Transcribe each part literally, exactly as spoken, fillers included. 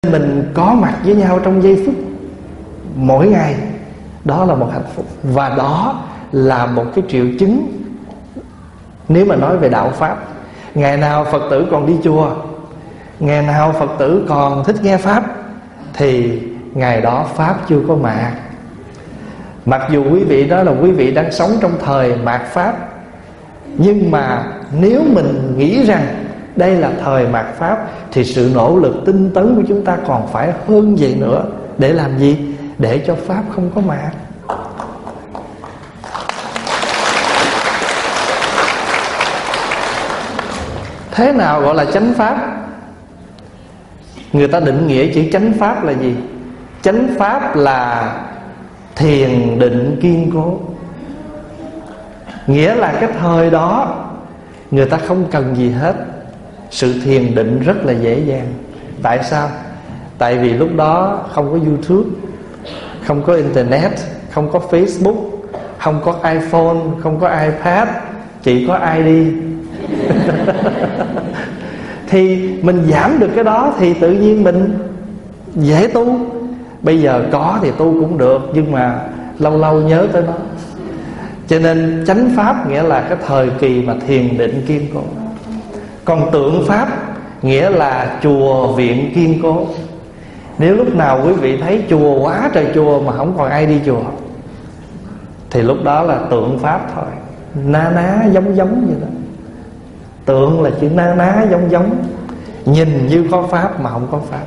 Mình có mặt với nhau trong giây phút mỗi ngày, đó là một hạnh phúc. Và đó là một cái triệu chứng. Nếu mà nói về đạo Pháp, ngày nào Phật tử còn đi chùa, ngày nào Phật tử còn thích nghe Pháp, thì ngày đó Pháp chưa có mạt. Mặc dù quý vị đó là quý vị đang sống trong thời mạt Pháp, nhưng mà nếu mình nghĩ rằng đây là thời mạt Pháp, thì sự nỗ lực tinh tấn của chúng ta còn phải hơn vậy nữa. Để làm gì? Để cho Pháp không có mạt. Thế nào gọi là chánh Pháp? Người ta định nghĩa chữ chánh Pháp là gì? Chánh Pháp là thiền định kiên cố. Nghĩa là cái thời đó người ta không cần gì hết, sự thiền định rất là dễ dàng. Tại sao? Tại vì lúc đó không có YouTube, không có Internet, không có Facebook, không có iPhone, không có iPad, chỉ có i đê. Thì mình giảm được cái đó thì tự nhiên mình dễ tu. Bây giờ có thì tu cũng được, nhưng mà lâu lâu nhớ tới nó. Cho nên chánh Pháp nghĩa là cái thời kỳ mà thiền định kiên cố. Còn tượng Pháp nghĩa là chùa viện kiên cố. Nếu lúc nào quý vị thấy chùa quá trời chùa mà không còn ai đi chùa, thì lúc đó là tượng Pháp thôi. Na ná giống giống vậy đó. Tượng là chữ na ná giống giống, nhìn như có Pháp mà không có Pháp.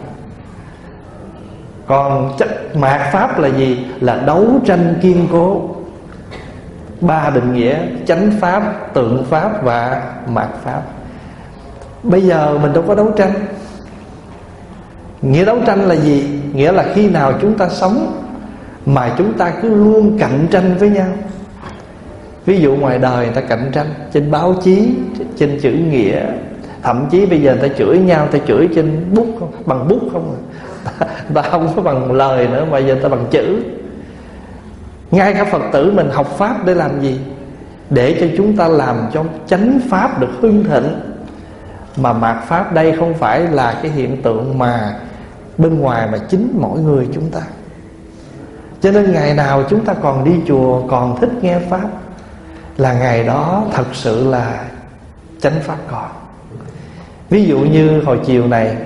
Còn mạt Pháp là gì? Là đấu tranh kiên cố. Ba định nghĩa: chánh Pháp, tượng Pháp và mạt Pháp. Bây giờ mình đâu có đấu tranh. Nghĩa đấu tranh là gì? Nghĩa là khi nào chúng ta sống mà chúng ta cứ luôn cạnh tranh với nhau. Ví dụ ngoài đời người ta cạnh tranh trên báo chí, trên chữ nghĩa. Thậm chí bây giờ người ta chửi nhau, người ta chửi trên bút không? Bằng bút không? Người ta không có bằng lời nữa, mà giờ người ta bằng chữ. Ngay cả Phật tử mình học Pháp để làm gì? Để cho chúng ta làm cho chánh Pháp được hưng thịnh. Mà mạt Pháp đây không phải là cái hiện tượng mà bên ngoài, mà chính mỗi người chúng ta. Cho nên ngày nào chúng ta còn đi chùa, còn thích nghe Pháp, là ngày đó thật sự là chánh Pháp còn. Ví dụ như hồi chiều này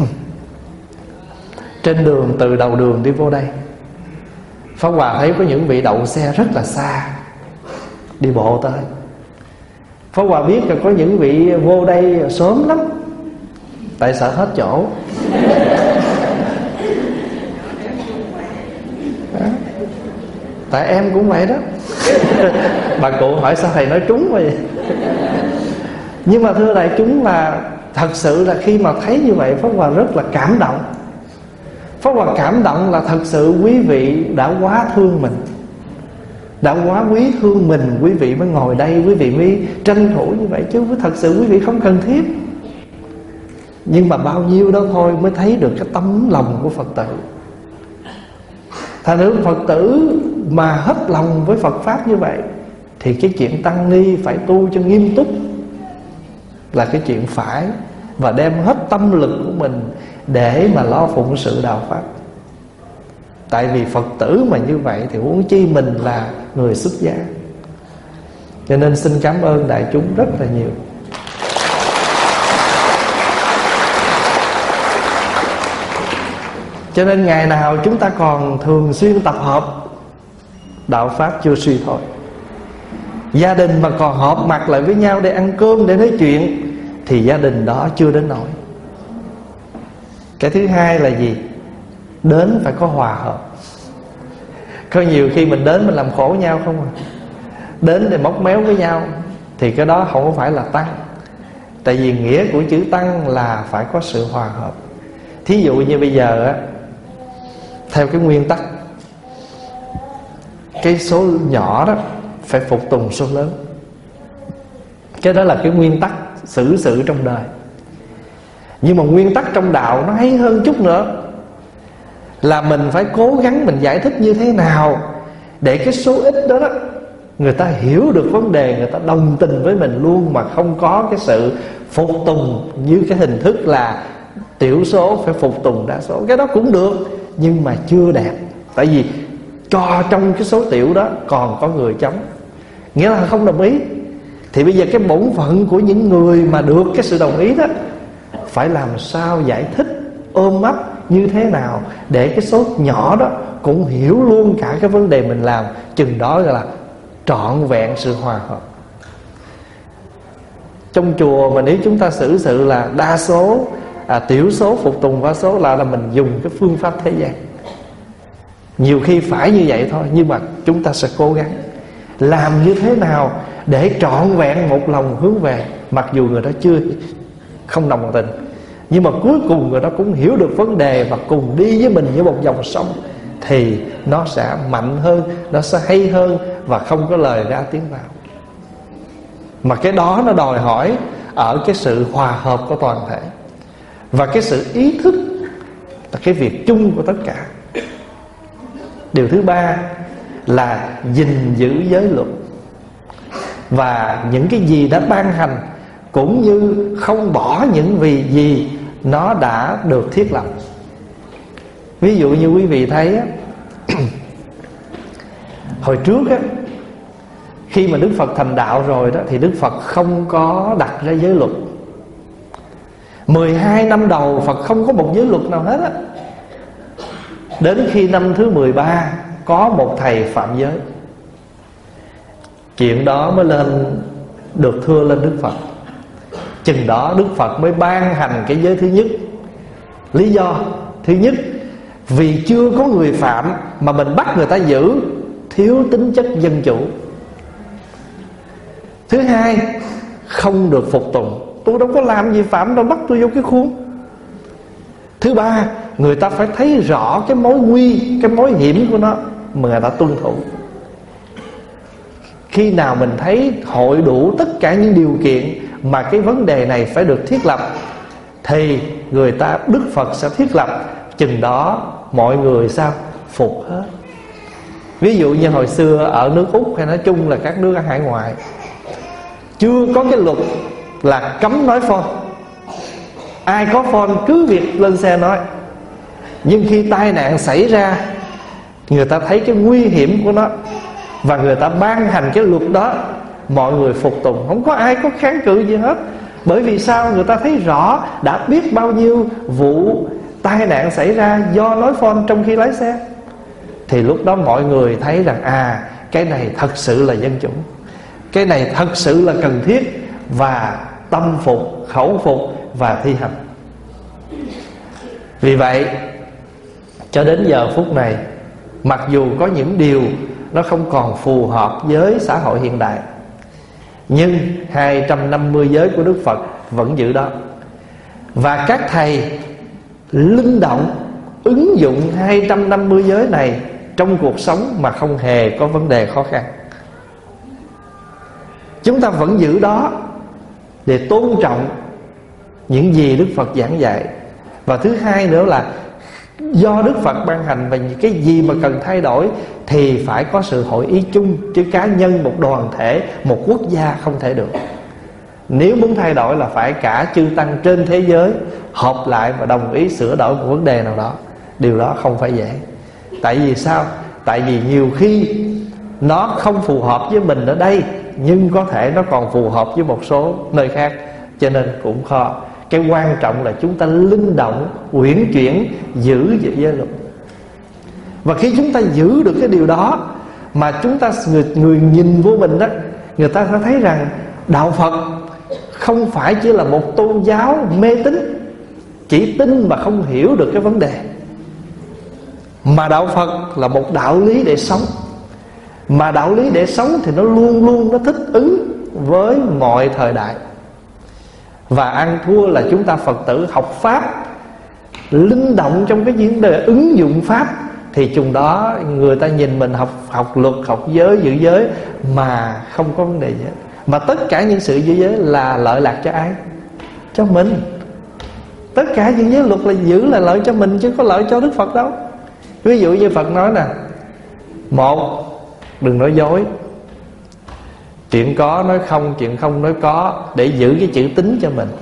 trên đường từ đầu đường đi vô đây, Pháp Hòa thấy có những vị đậu xe rất là xa, đi bộ tới. Pháp Hòa biết là có những vị vô đây sớm lắm, tại sợ hết chỗ. Tại em cũng vậy đó. Bà cụ hỏi sao thầy nói trúng vậy? Nhưng mà thưa đại chúng, là thật sự là khi mà thấy như vậy, Pháp Hòa rất là cảm động. Pháp Hòa cảm động là thật sự quý vị đã quá thương mình, đã quá quý thương mình, quý vị mới ngồi đây, quý vị mới tranh thủ như vậy. Chứ thật sự quý vị không cần thiết. Nhưng mà bao nhiêu đó thôi mới thấy được cái tấm lòng của Phật tử. Thành nữ Phật tử mà hết lòng với Phật Pháp như vậy, thì cái chuyện tăng ni phải tu cho nghiêm túc là cái chuyện phải. Và đem hết tâm lực của mình để mà lo phụng sự đạo Pháp. Tại vì Phật tử mà như vậy thì huống chi mình là người xuất gia. Cho nên xin cảm ơn đại chúng rất là nhiều. Cho nên ngày nào chúng ta còn thường xuyên tập hợp, đạo Pháp chưa suy thôi. Gia đình mà còn họp mặt lại với nhau để ăn cơm, để nói chuyện, thì gia đình đó chưa đến nỗi. Cái thứ hai là gì? Đến phải có hòa hợp. Có nhiều khi mình đến mình làm khổ nhau không à. Đến để móc méo với nhau, thì cái đó không có phải là tăng. Tại vì nghĩa của chữ tăng là phải có sự hòa hợp. Thí dụ như bây giờ á, theo cái nguyên tắc, cái số nhỏ đó phải phục tùng số lớn. Cái đó là cái nguyên tắc xử sự trong đời. Nhưng mà nguyên tắc trong đạo nó hay hơn chút nữa, là mình phải cố gắng mình giải thích như thế nào để cái số ít đó, đó người ta hiểu được vấn đề, người ta đồng tình với mình luôn, mà không có cái sự phục tùng như cái hình thức là tiểu số phải phục tùng đa số. Cái đó cũng được, nhưng mà chưa đẹp. Tại vì cho trong cái số tiểu đó còn có người chống, nghĩa là không đồng ý. Thì bây giờ cái bổn phận của những người mà được cái sự đồng ý đó, phải làm sao giải thích, ôm ấp như thế nào để cái số nhỏ đó cũng hiểu luôn cả cái vấn đề mình làm. Chừng đó gọi là trọn vẹn sự hòa hợp. Trong chùa mà nếu chúng ta xử sự là đa số, à, tiểu số phục tùng đa số, là là mình dùng cái phương pháp thế gian. Nhiều khi phải như vậy thôi, nhưng mà chúng ta sẽ cố gắng làm như thế nào để trọn vẹn một lòng hướng về. Mặc dù người đó chưa không đồng tình, nhưng mà cuối cùng người đó cũng hiểu được vấn đề và cùng đi với mình như một dòng sông, thì nó sẽ mạnh hơn, nó sẽ hay hơn và không có lời ra tiếng vào. Mà cái đó nó đòi hỏi ở cái sự hòa hợp của toàn thể, và cái sự ý thức là cái việc chung của tất cả. Điều thứ ba là gìn giữ giới luật, và những cái gì đã ban hành cũng như không bỏ những vì gì nó đã được thiết lập. Ví dụ như quý vị thấy á, hồi trước á, khi mà Đức Phật thành đạo rồi đó, thì Đức Phật không có đặt ra giới luật. Mười hai năm đầu Phật không có một giới luật nào hết á. Đến khi năm thứ mười ba có một thầy phạm giới, chuyện đó mới lên được thưa lên Đức Phật. Chừng đó Đức Phật mới ban hành cái giới thứ nhất. Lý do thứ nhất, vì chưa có người phạm mà mình bắt người ta giữ, thiếu tính chất dân chủ. Thứ hai, không được phục tùng, tôi đâu có làm gì phạm đâu, bắt tôi vô cái khuôn. Thứ ba, người ta phải thấy rõ cái mối nguy, cái mối hiểm của nó mà người ta tuân thủ. Khi nào mình thấy hội đủ tất cả những điều kiện mà cái vấn đề này phải được thiết lập, thì người ta, Đức Phật sẽ thiết lập. Chừng đó mọi người sao? Phục hết. Ví dụ như hồi xưa ở nước Úc, hay nói chung là các nước ở hải ngoại, chưa có cái luật là cấm nói phone. Ai có phone cứ việc lên xe nói. Nhưng khi tai nạn xảy ra, người ta thấy cái nguy hiểm của nó, và người ta ban hành cái luật đó, mọi người phục tùng, không có ai có kháng cự gì hết. Bởi vì sao? Người ta thấy rõ, đã biết bao nhiêu vụ tai nạn xảy ra do nói phone trong khi lái xe. Thì lúc đó mọi người thấy rằng à, cái này thật sự là dân chủ, cái này thật sự là cần thiết, và tâm phục, khẩu phục và thi hành. Vì vậy cho đến giờ phút này, mặc dù có những điều nó không còn phù hợp với xã hội hiện đại, nhưng hai trăm năm mươi giới của Đức Phật vẫn giữ đó. Và các thầy linh động ứng dụng hai trăm năm mươi giới này trong cuộc sống mà không hề có vấn đề khó khăn. Chúng ta vẫn giữ đó để tôn trọng những gì Đức Phật giảng dạy. Và thứ hai nữa là do Đức Phật ban hành, và những cái gì mà cần thay đổi thì phải có sự hội ý chung, chứ cá nhân, một đoàn thể, một quốc gia không thể được. Nếu muốn thay đổi là phải cả chư tăng trên thế giới họp lại và đồng ý sửa đổi một vấn đề nào đó. Điều đó không phải dễ. Tại vì sao? Tại vì nhiều khi nó không phù hợp với mình ở đây, nhưng có thể nó còn phù hợp với một số nơi khác, cho nên cũng khó. Cái quan trọng là chúng ta linh động, uyển chuyển, giữ giới luật. Và khi chúng ta giữ được cái điều đó, mà chúng ta người, người nhìn vô mình đó, người ta sẽ thấy rằng đạo Phật không phải chỉ là một tôn giáo mê tín, chỉ tin mà không hiểu được cái vấn đề, mà đạo Phật là một đạo lý để sống. Mà đạo lý để sống thì nó luôn luôn nó thích ứng với mọi thời đại. Và ăn thua là chúng ta Phật tử học Pháp, linh động trong cái vấn đề ứng dụng Pháp, thì chừng đó người ta nhìn mình học học luật, học giới, giữ giới mà không có vấn đề gì hết. Mà tất cả những sự giữ giới là lợi lạc cho ai? Cho mình. Tất cả những giới luật là giữ là lợi cho mình, chứ có lợi cho Đức Phật đâu. Ví dụ như Phật nói nè, một, đừng nói dối. Chuyện có nói không, chuyện không nói có, để giữ cái chữ tín cho mình.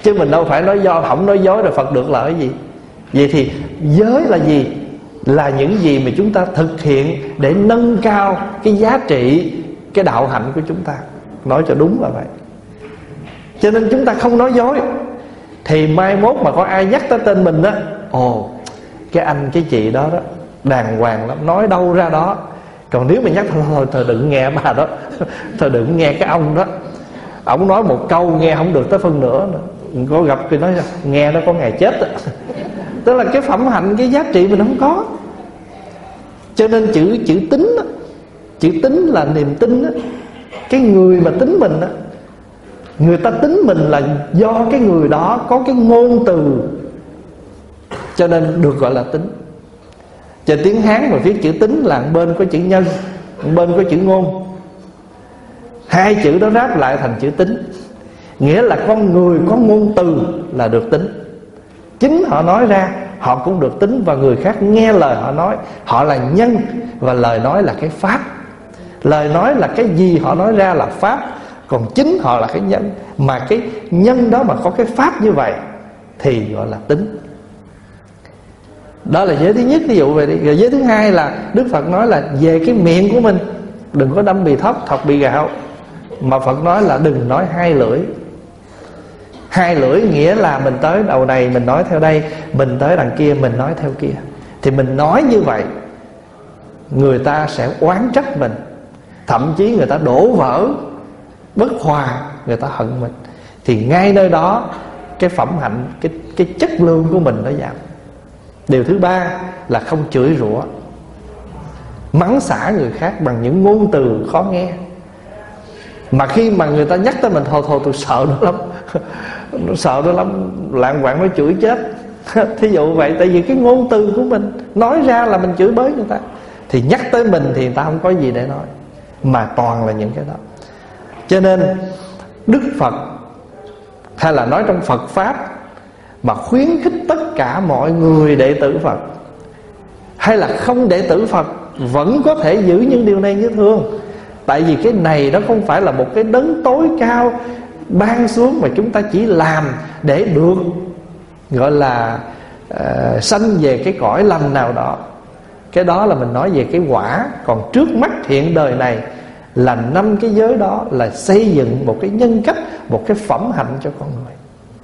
Chứ mình đâu phải nói do, không nói dối rồi Phật được lợi gì. Vậy thì giới là gì? Là những gì mà chúng ta thực hiện để nâng cao cái giá trị, cái đạo hạnh của chúng ta. Nói cho đúng là vậy. Cho nên chúng ta không nói dối. Thì mai mốt mà có ai nhắc tới tên mình đó, ồ, cái anh cái chị đó đó đàng hoàng lắm, nói đâu ra đó. Còn nếu mà nhắc thôi, thôi, thôi đừng nghe bà đó, thôi đừng nghe cái ông đó, ổng nói một câu nghe không được tới phân nửa nữa. Có gặp thì nói nghe nó có ngày chết đó. Tức là cái phẩm hạnh, cái giá trị mình không có. Cho nên chữ chữ tín đó, chữ tín là niềm tin đó. Cái người mà tín mình đó, người ta tín mình là do cái người đó có cái ngôn từ, cho nên được gọi là tín. Trên tiếng Hán mà viết chữ tín là bên có chữ nhân, bên có chữ ngôn. Hai chữ đó ráp lại thành chữ tín. Nghĩa là con người có ngôn từ là được tín. Chính họ nói ra họ cũng được tín, và người khác nghe lời họ nói. Họ là nhân, và lời nói là cái pháp. Lời nói là cái gì họ nói ra là pháp, còn chính họ là cái nhân. Mà cái nhân đó mà có cái pháp như vậy thì gọi là tín. Đó là giới thứ nhất, ví dụ về đi. Rồi giới thứ hai là Đức Phật nói là về cái miệng của mình, đừng có đâm bì thóc, thọc bì gạo. Mà Phật nói là đừng nói hai lưỡi. Hai lưỡi nghĩa là mình tới đầu này mình nói theo đây, mình tới đằng kia mình nói theo kia. Thì mình nói như vậy, người ta sẽ oán trách mình, thậm chí người ta đổ vỡ, bất hòa, người ta hận mình. Thì ngay nơi đó cái phẩm hạnh, cái, cái chất lượng của mình nó giảm. Điều thứ ba là không chửi rủa, mắng xả người khác bằng những ngôn từ khó nghe. Mà khi mà người ta nhắc tới mình, thôi thôi tôi sợ nó lắm, nó sợ nó lắm, lạng quạng nó chửi chết. Thí dụ vậy, tại vì cái ngôn từ của mình nói ra là mình chửi bới người ta. Thì nhắc tới mình thì người ta không có gì để nói, mà toàn là những cái đó. Cho nên Đức Phật, hay là nói trong Phật Pháp, mà khuyến khích tất cả mọi người đệ tử Phật hay là không đệ tử Phật vẫn có thể giữ những điều này như thường. Tại vì cái này nó không phải là một cái đấng tối cao ban xuống, mà chúng ta chỉ làm để được gọi là uh, sanh về cái cõi lành nào đó. Cái đó là mình nói về cái quả. Còn trước mắt hiện đời này là năm cái giới đó là xây dựng một cái nhân cách, một cái phẩm hạnh cho con người.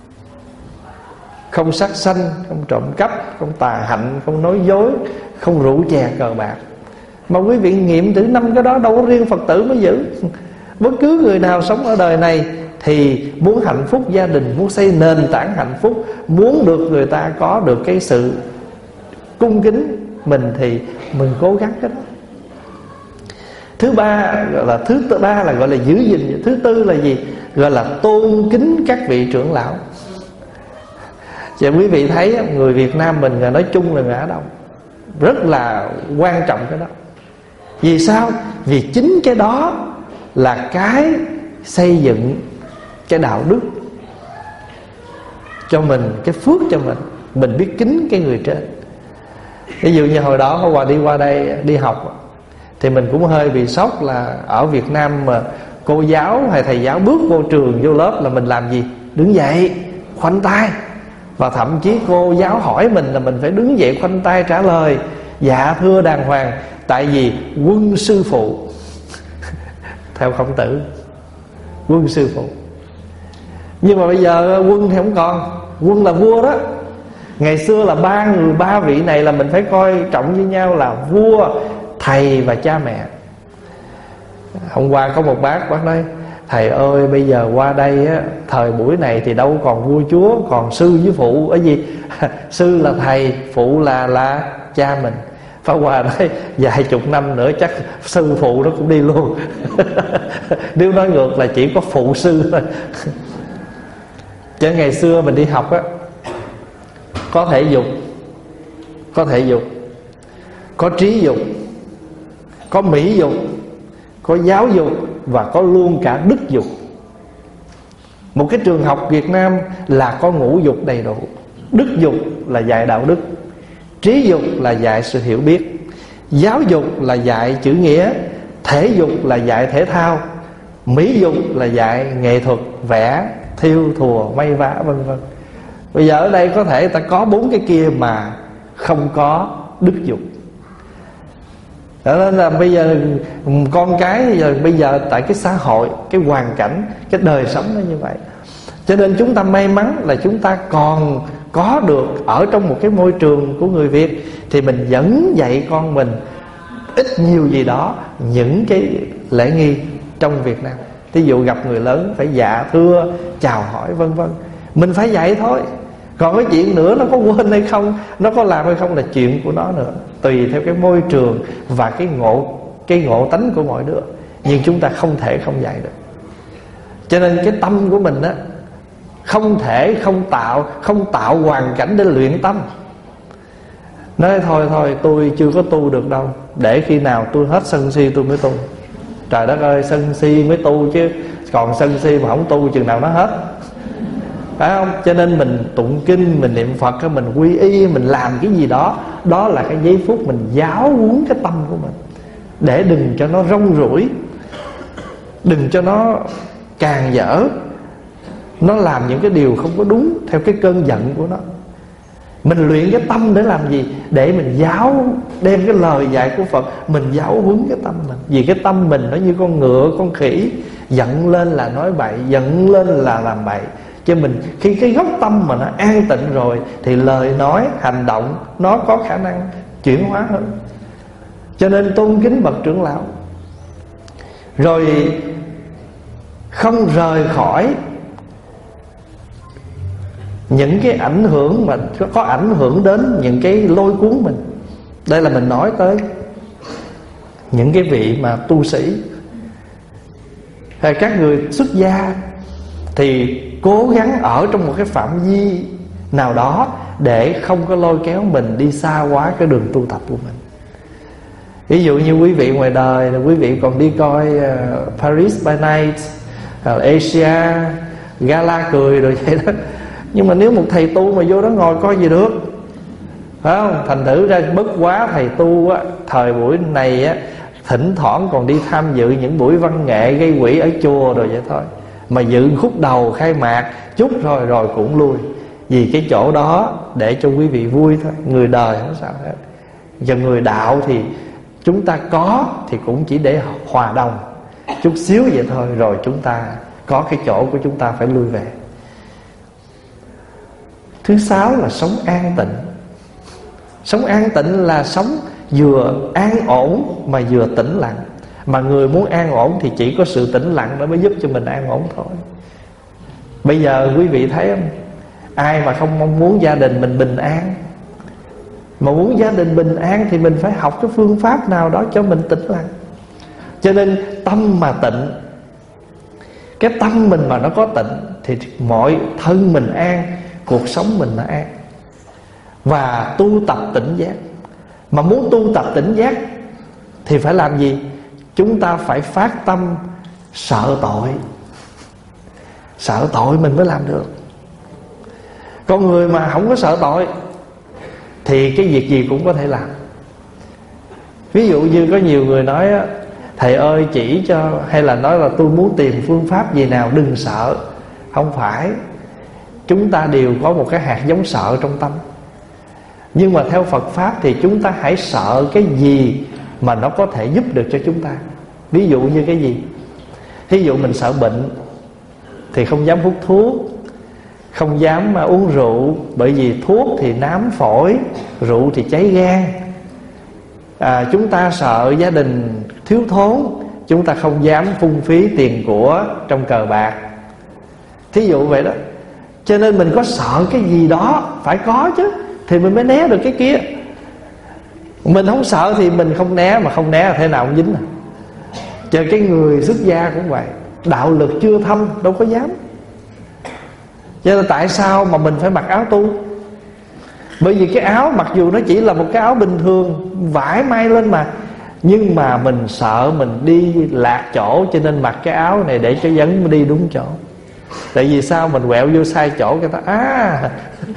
Không sát sanh, không trộm cắp, không tà hạnh, không nói dối, không rượu chè cờ bạc. Mà quý vị nghiệm thử năm cái đó đâu có riêng Phật tử mới giữ. Bất cứ người nào sống ở đời này thì muốn hạnh phúc gia đình, muốn xây nền tảng hạnh phúc, muốn được người ta có được cái sự cung kính mình, thì mình cố gắng cái đó. Thứ ba gọi là thứ ba là gọi là giữ gìn. Thứ tư là gì? Gọi là tôn kính các vị trưởng lão. Và quý vị thấy người Việt Nam mình là nói chung là người Á Đông rất là quan trọng cái đó. Vì sao? Vì chính cái đó là cái xây dựng cái đạo đức cho mình, cái phước cho mình. Mình biết kính cái người trên. Ví dụ như hồi đó Pháp Hòa đi qua đây đi học, thì mình cũng hơi bị sốc là ở Việt Nam mà cô giáo hay thầy giáo bước vô trường, vô lớp là mình làm gì? Đứng dậy, khoanh tay. Và thậm chí cô giáo hỏi mình là mình phải đứng dậy khoanh tay trả lời dạ thưa đàng hoàng. Tại vì quân sư phụ theo Khổng Tử, quân sư phụ. Nhưng mà bây giờ quân thì không còn. Quân là vua đó. Ngày xưa là ba người, ba vị này là mình phải coi trọng với nhau là vua, thầy và cha mẹ. Hôm qua có một bác, bác nói thầy ơi bây giờ qua đây á, thời buổi này thì đâu còn vua chúa, còn sư với phụ. Ở gì? Sư là thầy, phụ là là cha mình. Pháp Hòa nói vài chục năm nữa chắc sư phụ nó cũng đi luôn. Nếu nói ngược là chỉ có phụ sư thôi. Chứ ngày xưa mình đi học á, có thể dục, có thể dục, có trí dục, có mỹ dục, có giáo dục, và có luôn cả đức dục. Một cái trường học Việt Nam là có ngũ dục đầy đủ. Đức dục là dạy đạo đức, trí dục là dạy sự hiểu biết, giáo dục là dạy chữ nghĩa, thể dục là dạy thể thao, mỹ dục là dạy nghệ thuật vẽ, thiêu thùa may vá vân vân. Bây giờ ở đây có thể ta có bốn cái kia mà không có đức dục. Cho nên là bây giờ con cái bây giờ, bây giờ tại cái xã hội, cái hoàn cảnh, cái đời sống nó như vậy, cho nên chúng ta may mắn là chúng ta còn có được ở trong một cái môi trường của người Việt, thì mình dẫn dạy con mình ít nhiều gì đó những cái lễ nghi trong Việt Nam. Ví dụ gặp người lớn phải dạ thưa, chào hỏi vân vân, mình phải dạy thôi. Còn cái chuyện nữa nó có quên hay không, nó có làm hay không là chuyện của nó nữa, tùy theo cái môi trường và cái ngộ cái ngộ tánh của mỗi đứa. Nhưng chúng ta không thể không dạy được. Cho nên cái tâm của mình á, không thể không tạo không tạo hoàn cảnh để luyện tâm. Nói thôi thôi tôi chưa có tu được đâu, để khi nào tôi hết sân si tôi mới tu. Trời đất ơi, sân si mới tu chứ, còn sân si mà không tu chừng nào nó hết, phải không? Cho nên mình tụng kinh, mình niệm Phật, mình quy y, mình làm cái gì đó, đó là cái giây phút mình giáo huấn cái tâm của mình, để đừng cho nó rong ruổi, đừng cho nó càng dở, nó làm những cái điều không có đúng theo cái cơn giận của nó. Mình luyện cái tâm để làm gì? Để mình giáo, đem cái lời dạy của Phật mình giáo huấn cái tâm mình. Vì cái tâm mình nó như con ngựa, con khỉ, giận lên là nói bậy, giận lên là làm bậy. Cho mình khi cái gốc tâm mà nó an tịnh rồi, thì lời nói, hành động nó có khả năng chuyển hóa hơn. Cho nên tôn kính bậc trưởng lão, rồi không rời khỏi những cái ảnh hưởng mà có ảnh hưởng đến những cái lôi cuốn mình. Đây là mình nói tới những cái vị mà tu sĩ hay các người xuất gia, thì cố gắng ở trong một cái phạm vi nào đó để không có lôi kéo mình đi xa quá cái đường tu tập của mình. Ví dụ như quý vị ngoài đời, quý vị còn đi coi uh, Paris by Night, uh, Asia, Gala cười rồi vậy đó. Nhưng mà nếu một thầy tu mà vô đó ngồi coi gì được, phải không? Thành thử ra bất quá thầy tu á, thời buổi này á, thỉnh thoảng còn đi tham dự những buổi văn nghệ gây quỹ ở chùa rồi vậy thôi. Mà dự khúc đầu khai mạc chút rồi rồi cũng lui. Vì cái chỗ đó để cho quý vị vui thôi. Người đời không sao hết. Và người đạo thì chúng ta có thì cũng chỉ để hòa đồng chút xíu vậy thôi, rồi chúng ta có cái chỗ của chúng ta phải lui về. Thứ sáu là sống an tịnh. Sống an tịnh là sống vừa an ổn mà vừa tĩnh lặng. Mà người muốn an ổn thì chỉ có sự tĩnh lặng nó mới giúp cho mình an ổn thôi. Bây giờ quý vị thấy không, ai mà không mong muốn gia đình mình bình an. Mà muốn gia đình bình an thì mình phải học cái phương pháp nào đó cho mình tĩnh lặng. Cho nên tâm mà tịnh, cái tâm mình mà nó có tịnh thì mọi thân mình an, cuộc sống mình nó an. Và tu tập tỉnh giác. Mà muốn tu tập tỉnh giác thì phải làm gì? Chúng ta phải phát tâm sợ tội. Sợ tội mình mới làm được. Con người mà không có sợ tội thì cái việc gì cũng có thể làm. Ví dụ như có nhiều người nói á, thầy ơi chỉ cho, hay là nói là tôi muốn tìm phương pháp gì nào đừng sợ. Không phải. Chúng ta đều có một cái hạt giống sợ trong tâm. Nhưng mà theo Phật Pháp thì chúng ta hãy sợ cái gì mà nó có thể giúp được cho chúng ta. Ví dụ như cái gì? Ví dụ mình sợ bệnh thì không dám hút thuốc, không dám uống rượu, bởi vì thuốc thì nám phổi, rượu thì cháy gan. à, Chúng ta sợ gia đình thiếu thốn, chúng ta không dám phung phí tiền của trong cờ bạc. Thí dụ vậy đó. Cho nên mình có sợ cái gì đó, phải có chứ, thì mình mới né được cái kia. Mình không sợ thì mình không né, mà không né là thế nào cũng dính à. Chờ cái người xuất gia cũng vậy, đạo lực chưa thâm đâu có dám. Cho nên tại sao mà mình phải mặc áo tu? Bởi vì cái áo mặc dù nó chỉ là một cái áo bình thường, vải may lên mà, nhưng mà mình sợ mình đi lạc chỗ, cho nên mặc cái áo này để cho dẫn đi đúng chỗ. Tại vì sao mình quẹo vô sai chỗ, người ta à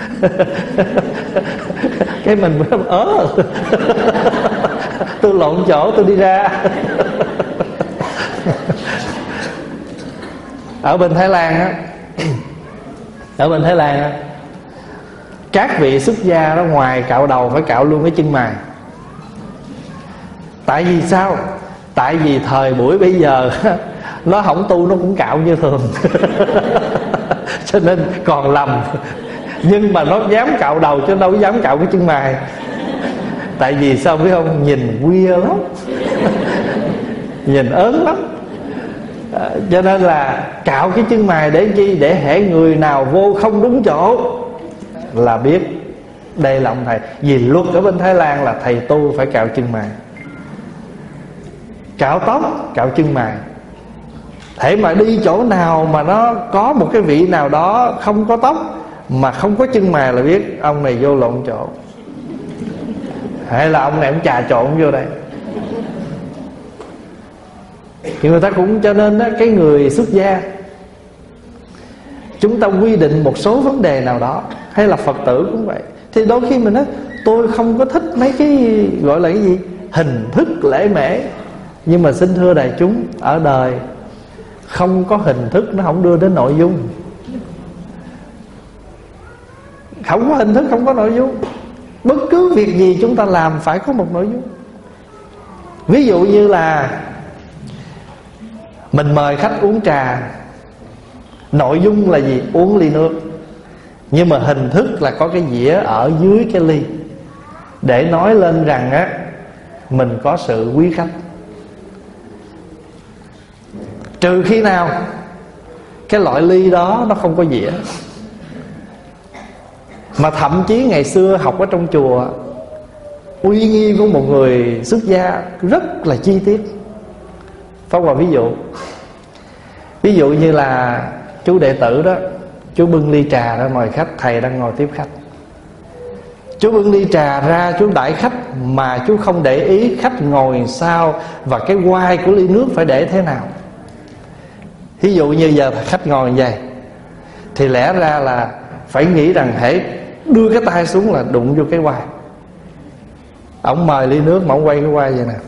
cái mình mới ớ tôi lộn chỗ tôi đi ra. Ở bên Thái Lan á, Ở bên Thái Lan á, các vị xuất gia đó ngoài cạo đầu phải cạo luôn cái chân mày. Tại vì sao? Tại vì thời buổi bây giờ nó không tu nó cũng cạo như thường. Cho nên còn lầm. Nhưng mà nó dám cạo đầu chứ đâu dám cạo cái chân mày. Tại vì sao biết không? Nhìn weird lắm. Nhìn ớn lắm. À, cho nên là cạo cái chân mày để chi? Để hễ người nào vô không đúng chỗ là biết đây là ông thầy. Vì luật ở bên Thái Lan là thầy tu phải cạo chân mày, cạo tóc, cạo chân mày. Thế mà đi chỗ nào mà nó có một cái vị nào đó không có tóc mà không có chân mày là biết ông này vô lộn chỗ, hay là ông này ông trà trộn vô đây. Thì người ta cũng cho nên đó, cái người xuất gia chúng ta quy định một số vấn đề nào đó, hay là Phật tử cũng vậy. Thì đôi khi mình nói tôi không có thích mấy cái gọi là cái gì hình thức lễ mễ. Nhưng mà xin thưa đại chúng, ở đời không có hình thức nó không đưa đến nội dung. Không có hình thức không có nội dung. Bất cứ việc gì chúng ta làm phải có một nội dung. Ví dụ như là mình mời khách uống trà, nội dung là gì? Uống ly nước. Nhưng mà hình thức là có cái dĩa ở dưới cái ly, để nói lên rằng á mình có sự quý khách. Trừ khi nào cái loại ly đó nó không có dĩa. Mà thậm chí ngày xưa học ở trong chùa, uy nghi của một người xuất gia rất là chi tiết. Pháp Hòa ví dụ. Ví dụ như là chú đệ tử đó, chú bưng ly trà ra mời khách, thầy đang ngồi tiếp khách. Chú bưng ly trà ra, chú đãi khách mà chú không để ý khách ngồi sao và cái quai của ly nước phải để thế nào. Ví dụ như giờ khách ngồi như vậy thì lẽ ra là phải nghĩ rằng hễ đưa cái tay xuống là đụng vô cái quai. Ông mời ly nước mà ông quay cái quai vậy nè.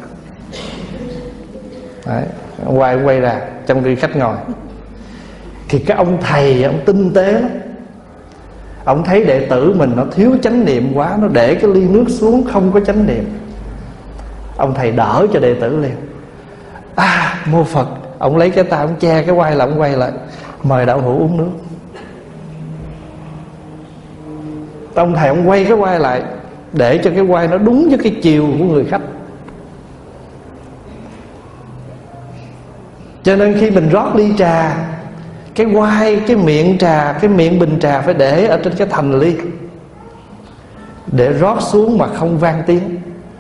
Đấy, ông quay quay ra trong khi khách ngồi. Thì cái ông thầy ông tinh tế lắm. Ông thấy đệ tử mình nó thiếu chánh niệm quá, nó để cái ly nước xuống không có chánh niệm. Ông thầy đỡ cho đệ tử liền. À, mô Phật. Ông lấy cái tay ông che cái quai là ông quay lại, mời đạo hữu uống nước. Ông thầy ông quay cái quai lại để cho cái quai nó đúng với cái chiều của người khách. Cho nên khi mình rót ly trà, cái quai, cái miệng trà, cái miệng bình trà phải để ở trên cái thành ly, để rót xuống mà không vang tiếng.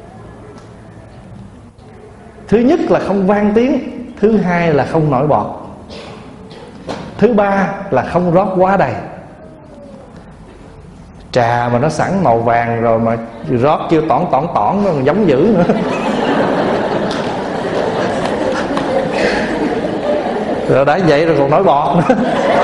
Thứ nhất là không vang tiếng, thứ hai là không nổi bọt, thứ ba là không rót quá đầy. Trà mà nó sẵn màu vàng rồi mà rót kêu tỏn tỏn tỏn nó còn giống dữ nữa. Rồi đã vậy rồi còn nổi bọt nữa.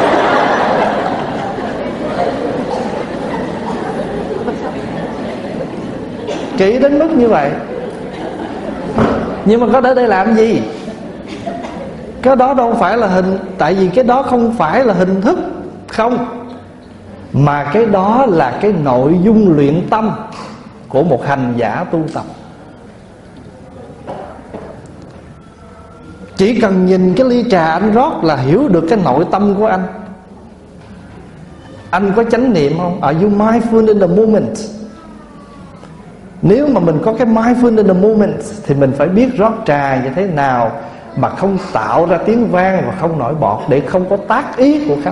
Kỹ đến mức như vậy. Nhưng mà có để đây làm gì? Cái đó đâu phải là hình. Tại vì cái đó không phải là hình thức. Không. Mà cái đó là cái nội dung luyện tâm của một hành giả tu tập. Chỉ cần nhìn cái ly trà anh rót là hiểu được cái nội tâm của anh. Anh có chánh niệm không? Are you mindful in the moment? Nếu mà mình có cái mindful in the moment thì mình phải biết rót trà như thế nào mà không tạo ra tiếng vang và không nổi bọt, để không có tác ý của khách.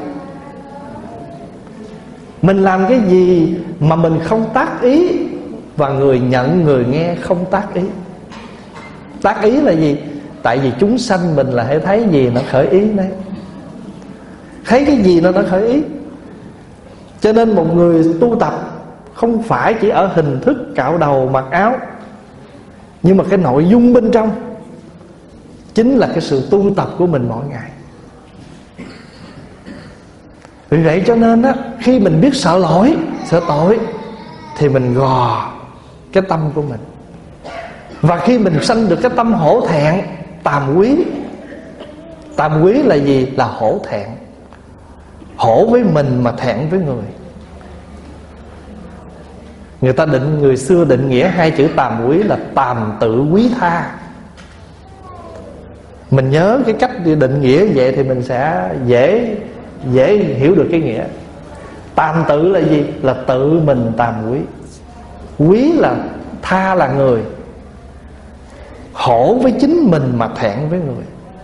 Mình làm cái gì mà mình không tác ý và người nhận, người nghe không tác ý. Tác ý là gì? Tại vì chúng sanh mình là hãy thấy gì nó khởi ý đấy. Thấy cái gì nó nó khởi ý. Cho nên một người tu tập không phải chỉ ở hình thức cạo đầu mặc áo, nhưng mà cái nội dung bên trong chính là cái sự tu tập của mình mỗi ngày. Vì vậy cho nên á, khi mình biết sợ lỗi, sợ tội thì mình gò cái tâm của mình. Và khi mình sanh được cái tâm hổ thẹn, tàm quý. Tàm quý là gì? Là hổ thẹn. Khổ với mình mà thẹn với người. Người ta định, người xưa định nghĩa hai chữ tàm quý là tàm tự quý tha. Mình nhớ cái cách định nghĩa vậy thì mình sẽ dễ dễ hiểu được cái nghĩa. Tàm tự là gì? Là tự mình tàm quý. Quý là tha là người. Khổ với chính mình mà thẹn với người.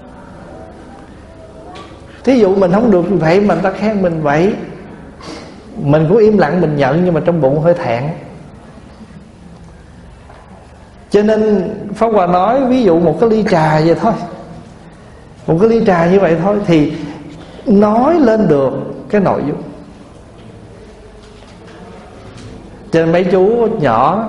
Thí dụ mình không được vậy mà người ta khen mình vậy, mình cũng im lặng mình nhận, nhưng mà trong bụng hơi thẹn. Cho nên Pháp Hòa nói ví dụ một cái ly trà vậy thôi, một cái ly trà như vậy thôi thì nói lên được cái nội dung. Cho nên mấy chú nhỏ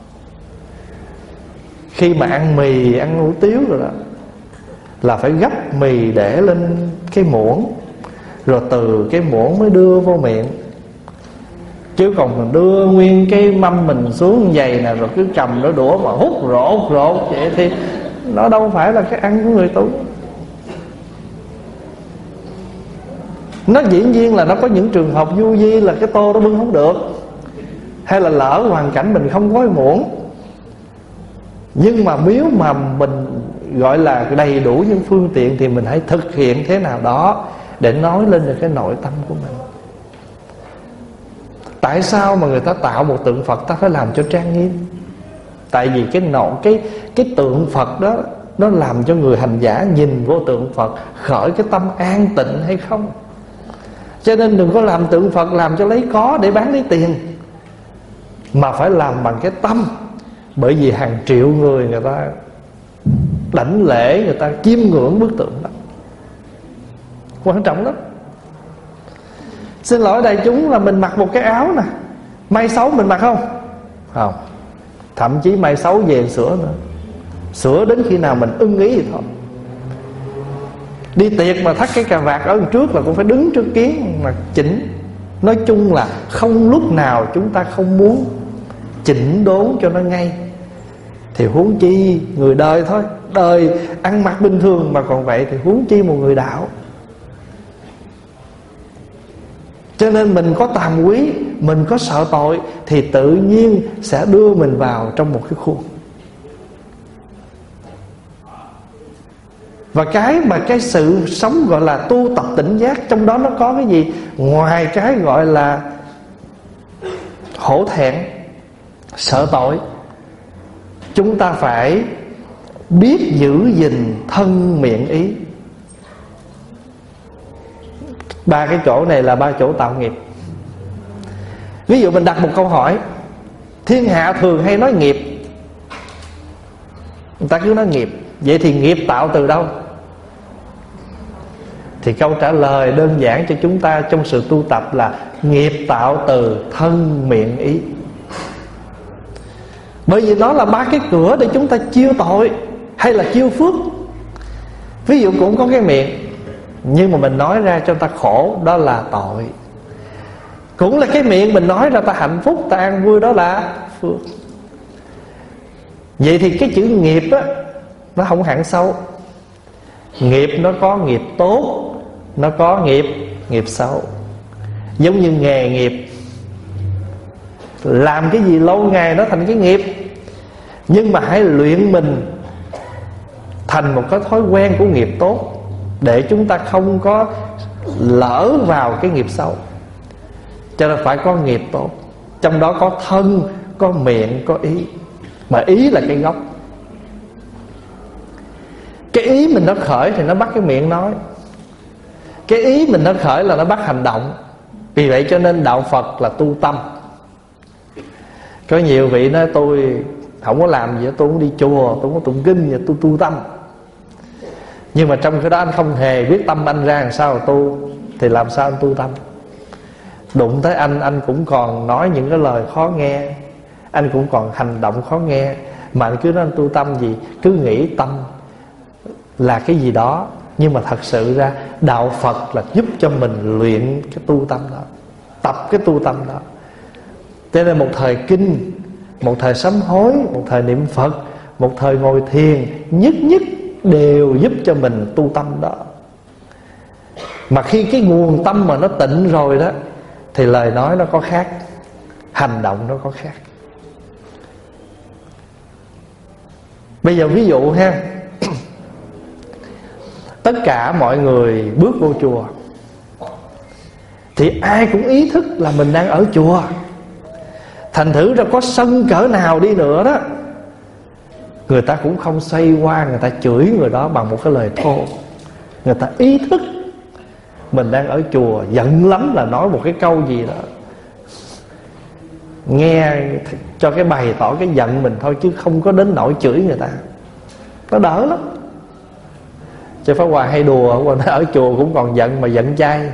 khi mà ăn mì, ăn hủ tiếu rồi đó, là phải gấp mì để lên cái muỗng, rồi từ cái muỗng mới đưa vô miệng. Chứ còn mình đưa nguyên cái mâm mình xuống giày nè, rồi cứ cầm đôi đũa mà hút rột rột vậy thì nó đâu phải là cái ăn của người tu. Nó dĩ nhiên là nó có những trường hợp du di là cái tô nó bưng không được, hay là lỡ hoàn cảnh mình không có cái muỗng. Nhưng mà nếu mà mình gọi là đầy đủ những phương tiện thì mình hãy thực hiện thế nào đó để nói lên được cái nội tâm của mình. Tại sao mà người ta tạo một tượng Phật ta phải làm cho trang nghiêm? Tại vì cái nội cái cái tượng Phật đó nó làm cho người hành giả nhìn vô tượng Phật khởi cái tâm an tịnh hay không. Cho nên đừng có làm tượng Phật làm cho lấy có để bán lấy tiền, mà phải làm bằng cái tâm. Bởi vì hàng triệu người người ta đảnh lễ, người ta chiêm ngưỡng bức tượng đó, quan trọng lắm. Xin lỗi đại chúng là mình mặc một cái áo nè, may xấu mình mặc không? Không. Thậm chí may xấu về sửa nữa, sửa đến khi nào mình ưng ý thì thôi. Đi tiệc mà thắt cái cà vạt ở đằng trước là cũng phải đứng trước kiến mà chỉnh. Nói chung là không lúc nào chúng ta không muốn chỉnh đốn cho nó ngay, thì huống chi người đời thôi. Đời ăn mặc bình thường mà còn vậy thì huống chi một người đạo. Cho nên mình có tàm quý, mình có sợ tội thì tự nhiên sẽ đưa mình vào trong một cái khuôn. Và cái mà cái sự sống gọi là tu tập tỉnh giác, trong đó nó có cái gì? Ngoài cái gọi là hổ thẹn, sợ tội, chúng ta phải biết giữ gìn thân miệng ý. Ba cái chỗ này là ba chỗ tạo nghiệp. Ví dụ mình đặt một câu hỏi, thiên hạ thường hay nói nghiệp, người ta cứ nói nghiệp. Vậy thì nghiệp tạo từ đâu? Thì câu trả lời đơn giản cho chúng ta trong sự tu tập là nghiệp tạo từ thân miệng ý. Bởi vì nó là ba cái cửa để chúng ta chiêu tội hay là chiêu phước. Ví dụ cũng có cái miệng, nhưng mà mình nói ra cho ta khổ, đó là tội. Cũng là cái miệng mình nói ra ta hạnh phúc, ta an vui, đó là phước. Vậy thì cái chữ nghiệp á, nó không hẳn sâu. Nghiệp nó có nghiệp tốt, nó có nghiệp nghiệp xấu. Giống như nghề nghiệp, làm cái gì lâu ngày nó thành cái nghiệp. Nhưng mà hãy luyện mình thành một cái thói quen của nghiệp tốt, để chúng ta không có lỡ vào cái nghiệp xấu. Cho nên phải có nghiệp tốt. Trong đó có thân, có miệng, có ý. Mà ý là cái gốc. Cái ý mình nó khởi thì nó bắt cái miệng nói. Cái ý mình nó khởi là nó bắt hành động. Vì vậy cho nên đạo Phật là tu tâm. Có nhiều vị nói tôi không có làm gì, tôi không đi chùa, tôi không có tụng kinh gì, tôi tu tâm. Nhưng mà trong cái đó anh không hề biết tâm anh ra làm sao tu, thì làm sao anh tu tâm? Đụng tới anh, anh cũng còn nói những cái lời khó nghe, anh cũng còn hành động khó nghe, mà anh cứ nói anh tu tâm gì? Cứ nghĩ tâm là cái gì đó. Nhưng mà thật sự ra đạo Phật là giúp cho mình luyện cái tu tâm đó, tập cái tu tâm đó. Cho nên một thời kinh, một thời sám hối, một thời niệm Phật, một thời ngồi thiền, nhất nhất đều giúp cho mình tu tâm đó. Mà khi cái nguồn tâm mà nó tịnh rồi đó thì lời nói nó có khác, hành động nó có khác. Bây giờ ví dụ ha, tất cả mọi người bước vô chùa thì ai cũng ý thức là mình đang ở chùa. Thành thử ra có sân cỡ nào đi nữa đó, người ta cũng không xoay qua người ta chửi người đó bằng một cái lời thô. Người ta ý thức mình đang ở chùa, giận lắm là nói một cái câu gì đó nghe cho cái bày tỏ cái giận mình thôi, chứ không có đến nỗi chửi người ta. Nó đỡ lắm. Chứ Pháp Hòa hay đùa, ở chùa cũng còn giận mà giận chay.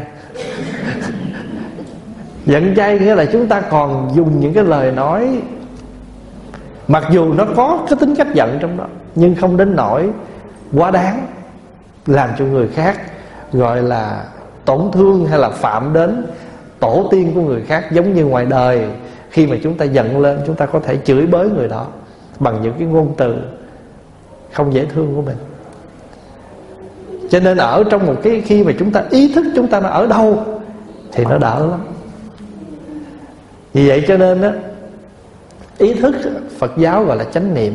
Giận chay nghĩa là chúng ta còn dùng những cái lời nói mặc dù nó có cái tính cách giận trong đó, nhưng không đến nỗi quá đáng, làm cho người khác gọi là tổn thương hay là phạm đến tổ tiên của người khác. Giống như ngoài đời, khi mà chúng ta giận lên, chúng ta có thể chửi bới người đó bằng những cái ngôn từ không dễ thương của mình. Cho nên ở trong một cái khi mà chúng ta ý thức chúng ta nó ở đâu thì nó đỡ lắm. Vì vậy cho nên đó, ý thức Phật giáo gọi là chánh niệm.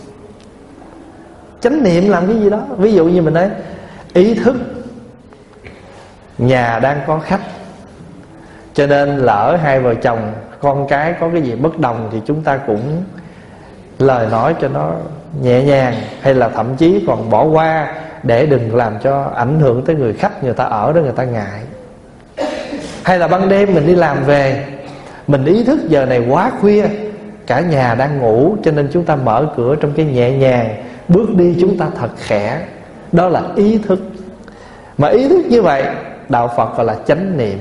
Chánh niệm làm cái gì đó. Ví dụ như mình nói ý thức nhà đang có khách, cho nên lỡ hai vợ chồng con cái có cái gì bất đồng thì chúng ta cũng lời nói cho nó nhẹ nhàng, hay là thậm chí còn bỏ qua để đừng làm cho ảnh hưởng tới người khách, người ta ở đó người ta ngại. Hay là ban đêm mình đi làm về, mình ý thức giờ này quá khuya, cả nhà đang ngủ, cho nên chúng ta mở cửa trong cái nhẹ nhàng, bước đi chúng ta thật khẽ. Đó là ý thức. Mà ý thức như vậy đạo Phật gọi là chánh niệm.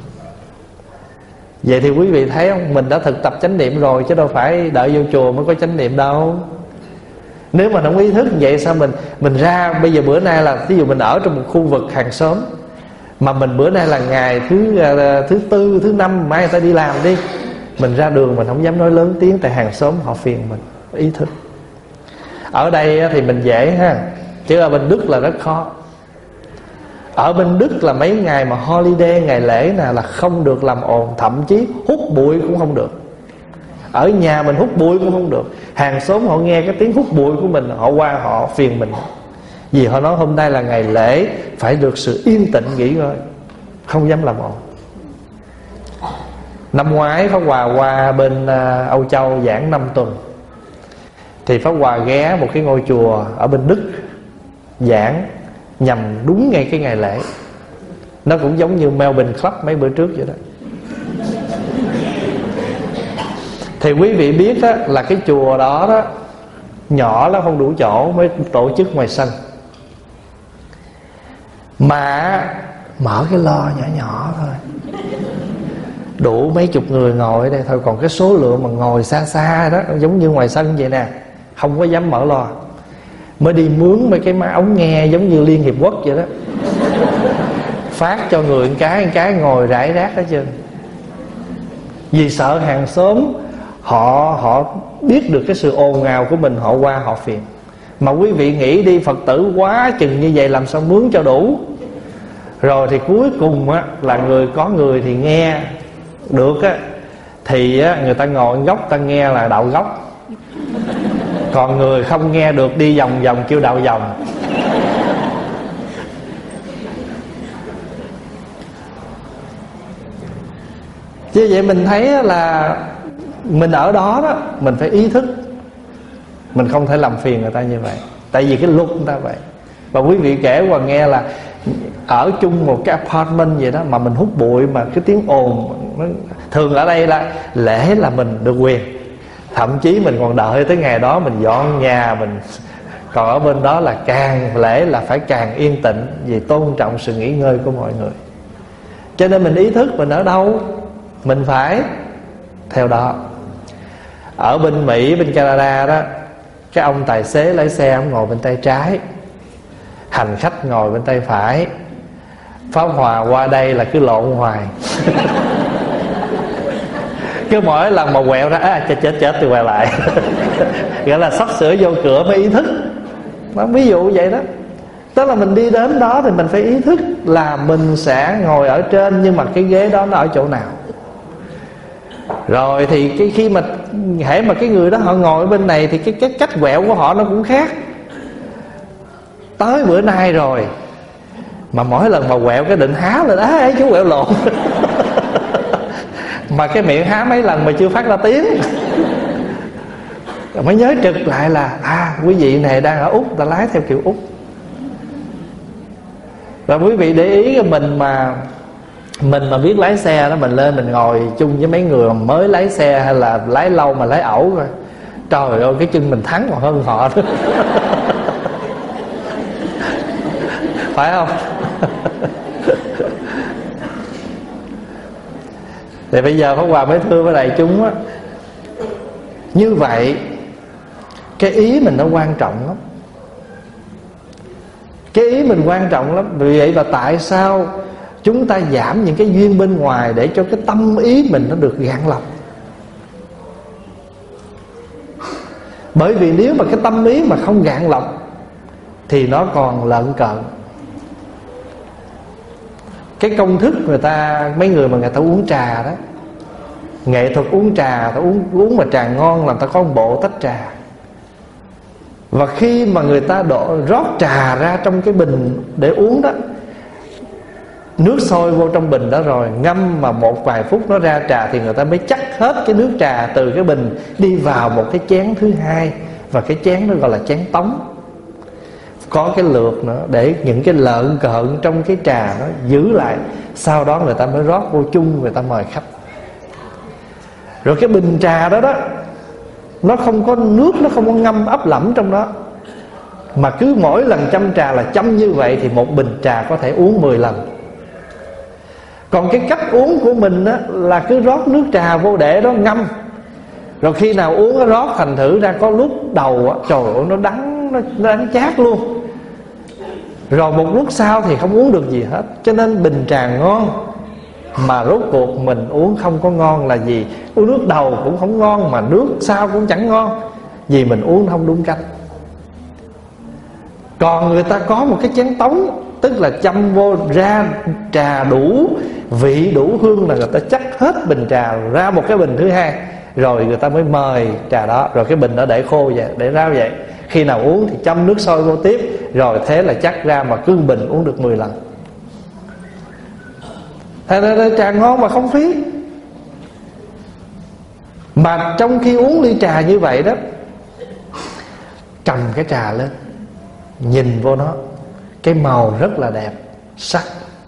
Vậy thì quý vị thấy không, mình đã thực tập chánh niệm rồi, chứ đâu phải đợi vô chùa mới có chánh niệm đâu. Nếu mà không ý thức vậy sao mình mình ra bây giờ bữa nay là ví dụ mình ở trong một khu vực hàng xóm, mà mình bữa nay là ngày thứ thứ tư thứ năm, mai người ta đi làm đi, mình ra đường mình không dám nói lớn tiếng, tại hàng xóm họ phiền mình. Ý thức. Ở đây thì mình dễ ha, chứ ở bên Đức là rất khó. Ở bên Đức là mấy ngày mà holiday, ngày lễ nè là không được làm ồn, thậm chí hút bụi cũng không được. Ở nhà mình hút bụi cũng không được. Hàng xóm họ nghe cái tiếng hút bụi của mình, họ qua họ phiền mình. Vì họ nói hôm nay là ngày lễ, phải được sự yên tĩnh nghỉ ngơi, không dám làm ồn. Năm ngoái Pháp Hòa qua bên Âu Châu giảng năm tuần, thì Pháp Hòa ghé một cái ngôi chùa ở bên Đức giảng nhằm đúng ngay cái ngày lễ. Nó cũng giống như Melbourne Club mấy bữa trước vậy đó. Thì quý vị biết á, là cái chùa đó đó nhỏ lắm, không đủ chỗ, mới tổ chức ngoài sân. Mà mở cái lo nhỏ nhỏ thôi, đủ mấy chục người ngồi ở đây thôi. Còn cái số lượng mà ngồi xa xa đó, giống như ngoài sân vậy nè, không có dám mở loa. Mới đi mướn mấy cái máy ống nghe giống như Liên Hiệp Quốc vậy đó, phát cho người một cái một cái ngồi rải rác hết trơn. Vì sợ hàng xóm họ họ biết được cái sự ồn ào của mình, họ qua họ phiền. Mà quý vị nghĩ đi, Phật tử quá chừng như vậy làm sao mướn cho đủ. Rồi thì cuối cùng á, là người có người thì nghe được á, thì á, người ta ngồi góc ta nghe là đạo góc. Còn người không nghe được đi vòng vòng kêu đạo vòng. Chứ vậy mình thấy là mình ở đó đó, mình phải ý thức, mình không thể làm phiền người ta như vậy. Tại vì cái luật người ta vậy. Và quý vị kể qua nghe là ở chung một cái apartment vậy đó, mà mình hút bụi, mà cái tiếng ồn. Thường ở đây là lễ là mình được quyền, thậm chí mình còn đợi tới ngày đó mình dọn nhà mình. Còn ở bên đó là càng lễ là phải càng yên tĩnh, vì tôn trọng sự nghỉ ngơi của mọi người. Cho nên mình ý thức mình ở đâu, mình phải theo đó. Ở bên Mỹ, bên Canada đó, cái ông tài xế lái xe ông ngồi bên tay trái, hành khách ngồi bên tay phải. Pháp Hòa qua đây là cứ lộn hoài. Cứ mỗi lần mà quẹo ra, à, chết chết chết thì quẹo lại. Gọi là sắp sửa vô cửa mới ý thức đó, ví dụ vậy đó. Tức là mình đi đến đó thì mình phải ý thức là mình sẽ ngồi ở trên, nhưng mà cái ghế đó nó ở chỗ nào. Rồi thì cái khi mà hễ mà cái người đó họ ngồi ở bên này thì cái, cái cách quẹo của họ nó cũng khác. Tới bữa nay rồi mà mỗi lần mà quẹo cái định há lên, á ấy chú quẹo lộn. Mà cái miệng há mấy lần mà chưa phát ra tiếng. Rồi mới nhớ trực lại là à, quý vị này đang ở Úc, ta lái theo kiểu Úc. Và quý vị để ý cái mình mà Mình mà biết lái xe đó, mình lên mình ngồi chung với mấy người mới lái xe hay là lái lâu mà lái ẩu rồi, trời ơi cái chân mình thắng còn hơn họ nữa. Phải không? Thì bây giờ Pháp Hòa mới thưa với đại chúng á, như vậy cái ý mình nó quan trọng lắm. Cái ý mình quan trọng lắm. Vì vậy và tại sao chúng ta giảm những cái duyên bên ngoài để cho cái tâm ý mình nó được gạn lọc? Bởi vì nếu mà cái tâm ý mà không gạn lọc thì nó còn lợn cợn. Cái công thức người ta, mấy người mà người ta uống trà đó, nghệ thuật uống trà, ta uống uống mà trà ngon là ta có một bộ tách trà. Và khi mà người ta đổ rót trà ra trong cái bình để uống đó, nước sôi vô trong bình đó rồi, ngâm mà một vài phút nó ra trà, thì người ta mới chắc hết cái nước trà từ cái bình đi vào một cái chén thứ hai. Và cái chén đó gọi là chén tống. Có cái lược nữa để những cái lợn cợn trong cái trà nó giữ lại. Sau đó người ta mới rót vô chung, người ta mời khách. Rồi cái bình trà đó đó, nó không có nước, nó không có ngâm ấp lẫm trong đó, mà cứ mỗi lần chăm trà là chăm như vậy, thì một bình trà có thể uống mười lần. Còn cái cách uống của mình á, là cứ rót nước trà vô để đó ngâm. Rồi khi nào uống nó rót, thành thử ra có lúc đầu á, trời ơi nó đắng, nó, nó đắng chát luôn. Rồi một lúc sau thì không uống được gì hết. Cho nên bình trà ngon mà rốt cuộc mình uống không có ngon là gì? Uống nước đầu cũng không ngon, mà nước sau cũng chẳng ngon, vì mình uống không đúng cách. Còn người ta có một cái chén tống, tức là chăm vô ra trà đủ vị đủ hương, là người ta chắc hết bình trà ra một cái bình thứ hai, rồi người ta mới mời trà đó. Rồi cái bình đó để khô vậy, để ráo vậy. Khi nào uống thì chăm nước sôi vô tiếp. Rồi thế là chắc ra, mà cứ bình uống được mười lần. Thế nên trà ngon mà không phí. Mà trong khi uống ly trà như vậy đó, cầm cái trà lên, nhìn vô nó, cái màu rất là đẹp, sắc.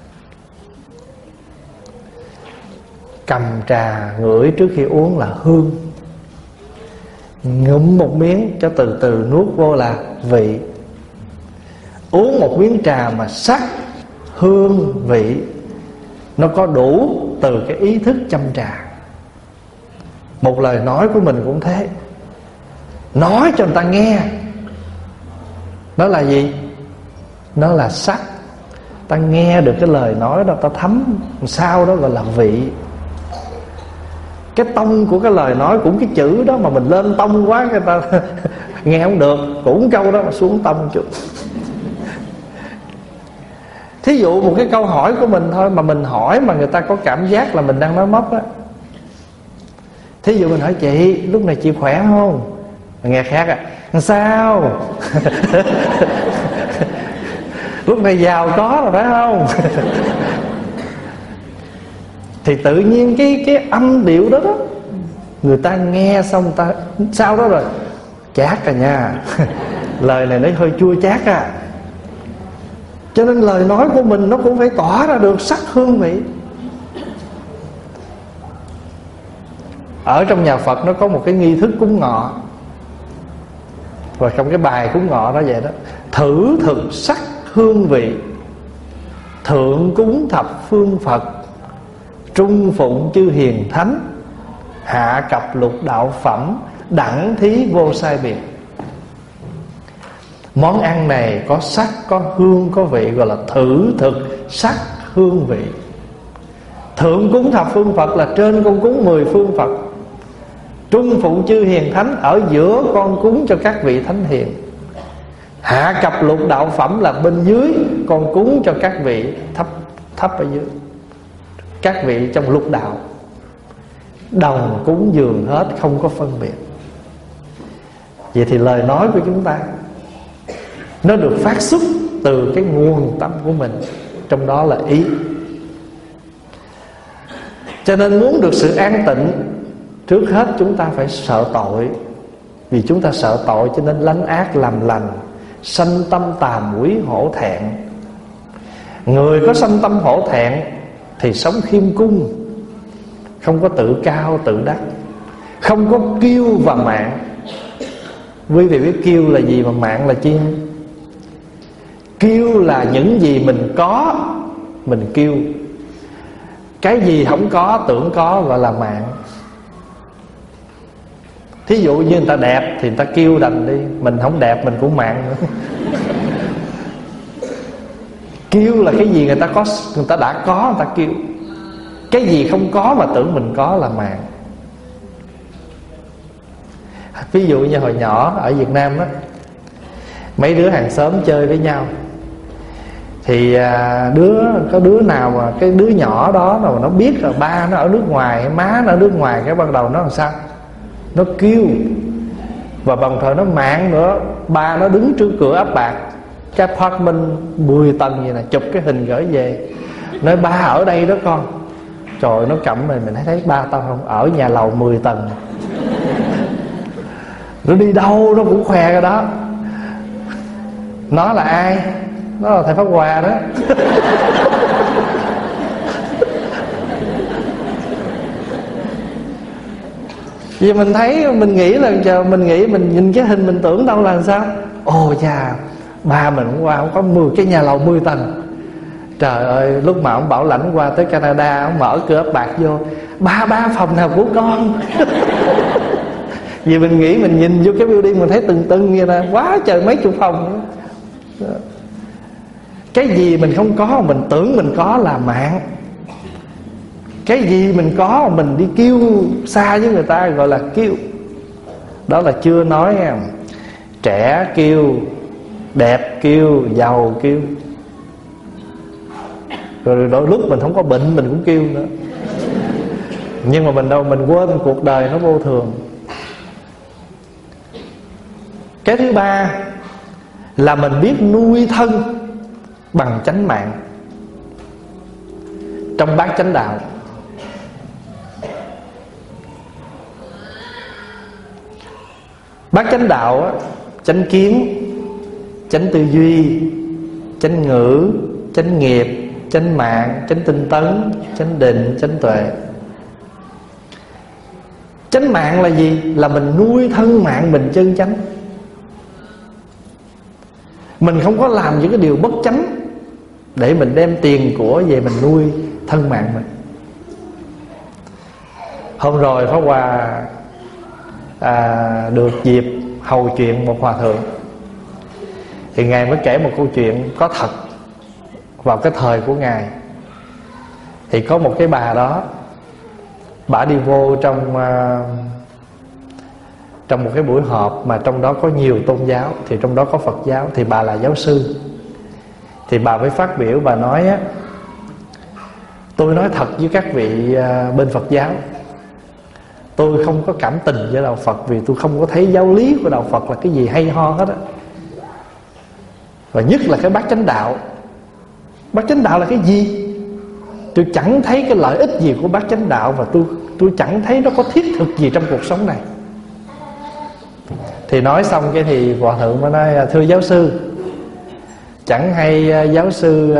Cầm trà ngửi trước khi uống là hương. Ngụm một miếng cho từ từ nuốt vô là vị. Uống một miếng trà mà sắc, hương, vị nó có đủ từ cái ý thức chăm trà. Một lời nói của mình cũng thế, nói cho người ta nghe. Nó là gì? Nó là sắc. Ta nghe được cái lời nói đó, ta thấm sao đó gọi là vị. Cái tông của cái lời nói cũng cái chữ đó, mà mình lên tông quá người ta nghe không được, cũng câu đó mà xuống tông chút. Thí dụ một cái câu hỏi của mình thôi, mà mình hỏi mà người ta có cảm giác là mình đang nói móc á. Thí dụ mình hỏi chị, lúc này chị khỏe không? Nghe khác à, sao? Lúc này giàu có rồi phải không? Thì tự nhiên cái cái âm điệu đó đó, người ta nghe xong ta sau đó rồi chát à nha. Lời này nó hơi chua chát à. Cho nên lời nói của mình nó cũng phải tỏa ra được sắc hương vị. Ở trong nhà Phật nó có một cái nghi thức cúng ngọ, và trong cái bài cúng ngọ đó vậy đó: thử thực sắc hương vị, thượng cúng thập phương Phật, trung phụng chư hiền thánh, hạ cập lục đạo phẩm, đẳng thí vô sai biệt. Món ăn này có sắc, có hương, có vị, gọi là thử thực sắc hương vị. Thượng cúng thập phương Phật là trên con cúng mười phương Phật, trung phụng chư hiền thánh ở giữa con cúng cho các vị thánh hiền, Hạ cập lục đạo phẩm là bên dưới, con cúng cho các vị thấp thấp ở dưới, các vị trong lục đạo đồng cúng dường hết, không có phân biệt. Vậy thì lời nói của chúng ta nó được phát xuất từ cái nguồn tâm của mình, trong đó là ý. Cho nên muốn được sự an tịnh, trước hết chúng ta phải sợ tội. Vì chúng ta sợ tội cho nên lánh ác làm lành, sanh tâm tàm quý hổ thẹn. Người có sanh tâm hổ thẹn thì sống khiêm cung, không có tự cao tự đắc, không có kiêu và mạn. Quý vị biết kiêu là gì mà mạn là chi? Kiêu là những gì mình có mình kiêu, cái gì không có tưởng có gọi là mạn. Thí dụ như người ta đẹp thì người ta kiêu đành đi, mình không đẹp mình cũng mạn nữa. Kiêu là cái gì người ta có, người ta đã có người ta kiêu. Cái gì không có mà tưởng mình có là mạn. Ví dụ như hồi nhỏ ở Việt Nam á, mấy đứa hàng xóm chơi với nhau, thì đứa có đứa nào mà cái đứa nhỏ đó mà nó biết là ba nó ở nước ngoài, má nó ở nước ngoài, cái ban đầu nó làm sao? Nó kêu. Và đồng thời nó mạn nữa. Ba nó đứng trước cửa áp bạc cái apartment mười tầng vậy nè, chụp cái hình gửi về, nói ba ở đây đó con. Trời, nó cầm mình, mình thấy thấy ba tao không ở nhà lầu mười tầng. Nó đi đâu nó cũng khoe cái đó. Nó là ai? Nó là thầy Pháp Hòa đó. Vì mình thấy, mình nghĩ là chờ mình nghĩ mình nhìn cái hình mình tưởng đâu là sao? Ồ chà, ba mình hôm qua không có mười cái nhà lầu mười tầng. Trời ơi, lúc mà ông bảo lãnh qua tới Canada, ông mở cửa áp bạc vô, ba ba phòng nào của con. Vì mình nghĩ mình nhìn vô cái building mình thấy từng từng như nè, quá trời mấy chục phòng nữa. Cái gì mình không có mình tưởng mình có là mạn. Cái gì mình có mình đi kêu xa với người ta gọi là kêu. Đó là chưa nói nha, trẻ kêu, đẹp kêu, giàu kêu. Rồi đôi lúc mình không có bệnh mình cũng kêu nữa. Nhưng mà mình đâu, mình quên cuộc đời nó vô thường. Cái thứ ba là mình biết nuôi thân bằng chánh mạng. Trong bát chánh đạo, bát chánh đạo á, chánh kiến, chánh tư duy, chánh ngữ, chánh nghiệp, chánh mạng, chánh tinh tấn, chánh định, chánh tuệ. Chánh mạng là gì? Là mình nuôi thân mạng mình chân chánh. Mình không có làm những cái điều bất chánh để mình đem tiền của về mình nuôi thân mạng mình. Hôm rồi Pháp Hòa à, được dịp hầu chuyện một hòa thượng. Thì Ngài mới kể một câu chuyện có thật vào cái thời của Ngài. Thì có một cái bà đó, bà đi vô trong uh, trong một cái buổi họp mà trong đó có nhiều tôn giáo, thì trong đó có Phật giáo, thì bà là giáo sư. Thì bà mới phát biểu, bà nói á, tôi nói thật với các vị uh, bên Phật giáo, tôi không có cảm tình với đạo Phật, vì tôi không có thấy giáo lý của đạo Phật là cái gì hay ho hết á. Và nhất là cái bát chánh đạo. Bát chánh đạo là cái gì? Tôi chẳng thấy cái lợi ích gì của bát chánh đạo, và tôi tôi chẳng thấy nó có thiết thực gì trong cuộc sống này. Thì nói xong cái thì hòa thượng mới nói, thưa giáo sư, chẳng hay giáo sư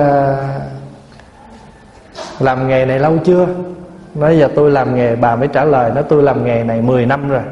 làm nghề này lâu chưa? Nói giờ tôi làm nghề, bà mới trả lời, nói tôi làm nghề này mười năm rồi.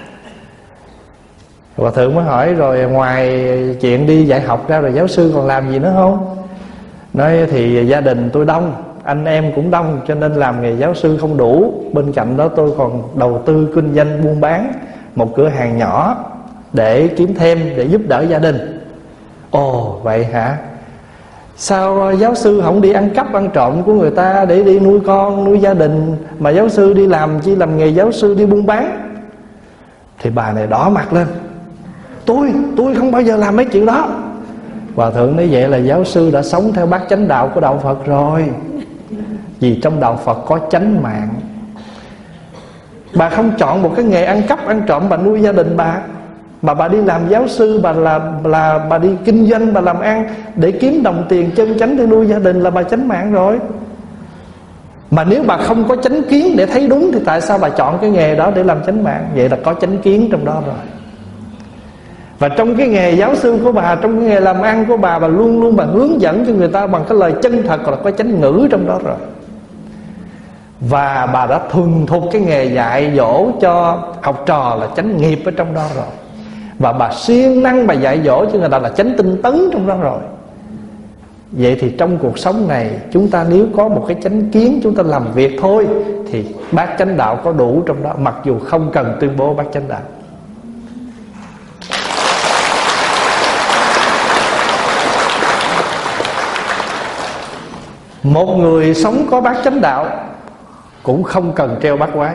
Hòa thượng mới hỏi, rồi ngoài chuyện đi dạy học ra rồi giáo sư còn làm gì nữa không? Nói thì gia đình tôi đông, anh em cũng đông, cho nên làm nghề giáo sư không đủ. Bên cạnh đó tôi còn đầu tư kinh doanh buôn bán một cửa hàng nhỏ để kiếm thêm, để giúp đỡ gia đình. Ồ vậy hả? Sao giáo sư không đi ăn cắp ăn trộm của người ta để đi nuôi con, nuôi gia đình, mà giáo sư đi làm chỉ làm nghề giáo sư đi buôn bán? Thì bà này đỏ mặt lên, tôi tôi không bao giờ làm mấy chuyện đó. Hòa thượng nói vậy là giáo sư đã sống theo bát chánh đạo của đạo Phật rồi. Vì trong đạo Phật có chánh mạng. Bà không chọn một cái nghề ăn cắp ăn trộm bà nuôi gia đình bà, mà bà đi làm giáo sư, bà là là bà đi kinh doanh, bà làm ăn để kiếm đồng tiền chân chánh để nuôi gia đình, là bà chánh mạng rồi. Mà nếu bà không có chánh kiến để thấy đúng thì tại sao bà chọn cái nghề đó để làm chánh mạng? Vậy là có chánh kiến trong đó rồi. Và trong cái nghề giáo sư của bà, trong cái nghề làm ăn của bà, bà luôn luôn bà hướng dẫn cho người ta bằng cái lời chân thật, là có chánh ngữ trong đó rồi. Và bà đã thuần thục cái nghề dạy dỗ cho học trò là chánh nghiệp ở trong đó rồi. Và bà siêng năng bà dạy dỗ cho người ta là chánh tinh tấn trong đó rồi. Vậy thì trong cuộc sống này, chúng ta nếu có một cái chánh kiến, chúng ta làm việc thôi, thì bát chánh đạo có đủ trong đó, mặc dù không cần tuyên bố bát chánh đạo. Một người sống có bát chánh đạo cũng không cần treo bát quái.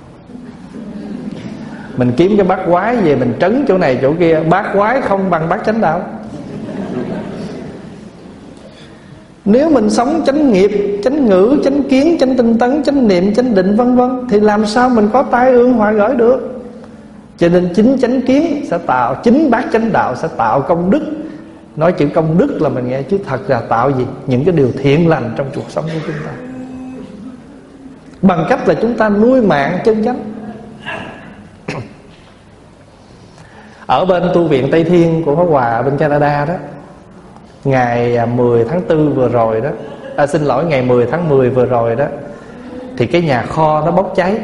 Mình kiếm cái bát quái về mình trấn chỗ này chỗ kia, bát quái không bằng bát chánh đạo. Nếu mình sống chánh nghiệp, chánh ngữ, chánh kiến, chánh tinh tấn, chánh niệm, chánh định vân vân, thì làm sao mình có tai ương họa gởi được? Cho nên chính chánh kiến sẽ tạo, chính bát chánh đạo sẽ tạo công đức. Nói chữ công đức là mình nghe, chứ thật ra tạo gì? Những cái điều thiện lành trong cuộc sống của chúng ta, bằng cách là chúng ta nuôi mạng chân chánh. Ở bên tu viện Tây Thiên của Pháp Hòa bên Canada đó, ngày mười tháng tư vừa rồi đó, à, xin lỗi ngày mười tháng mười vừa rồi đó, thì cái nhà kho nó bốc cháy.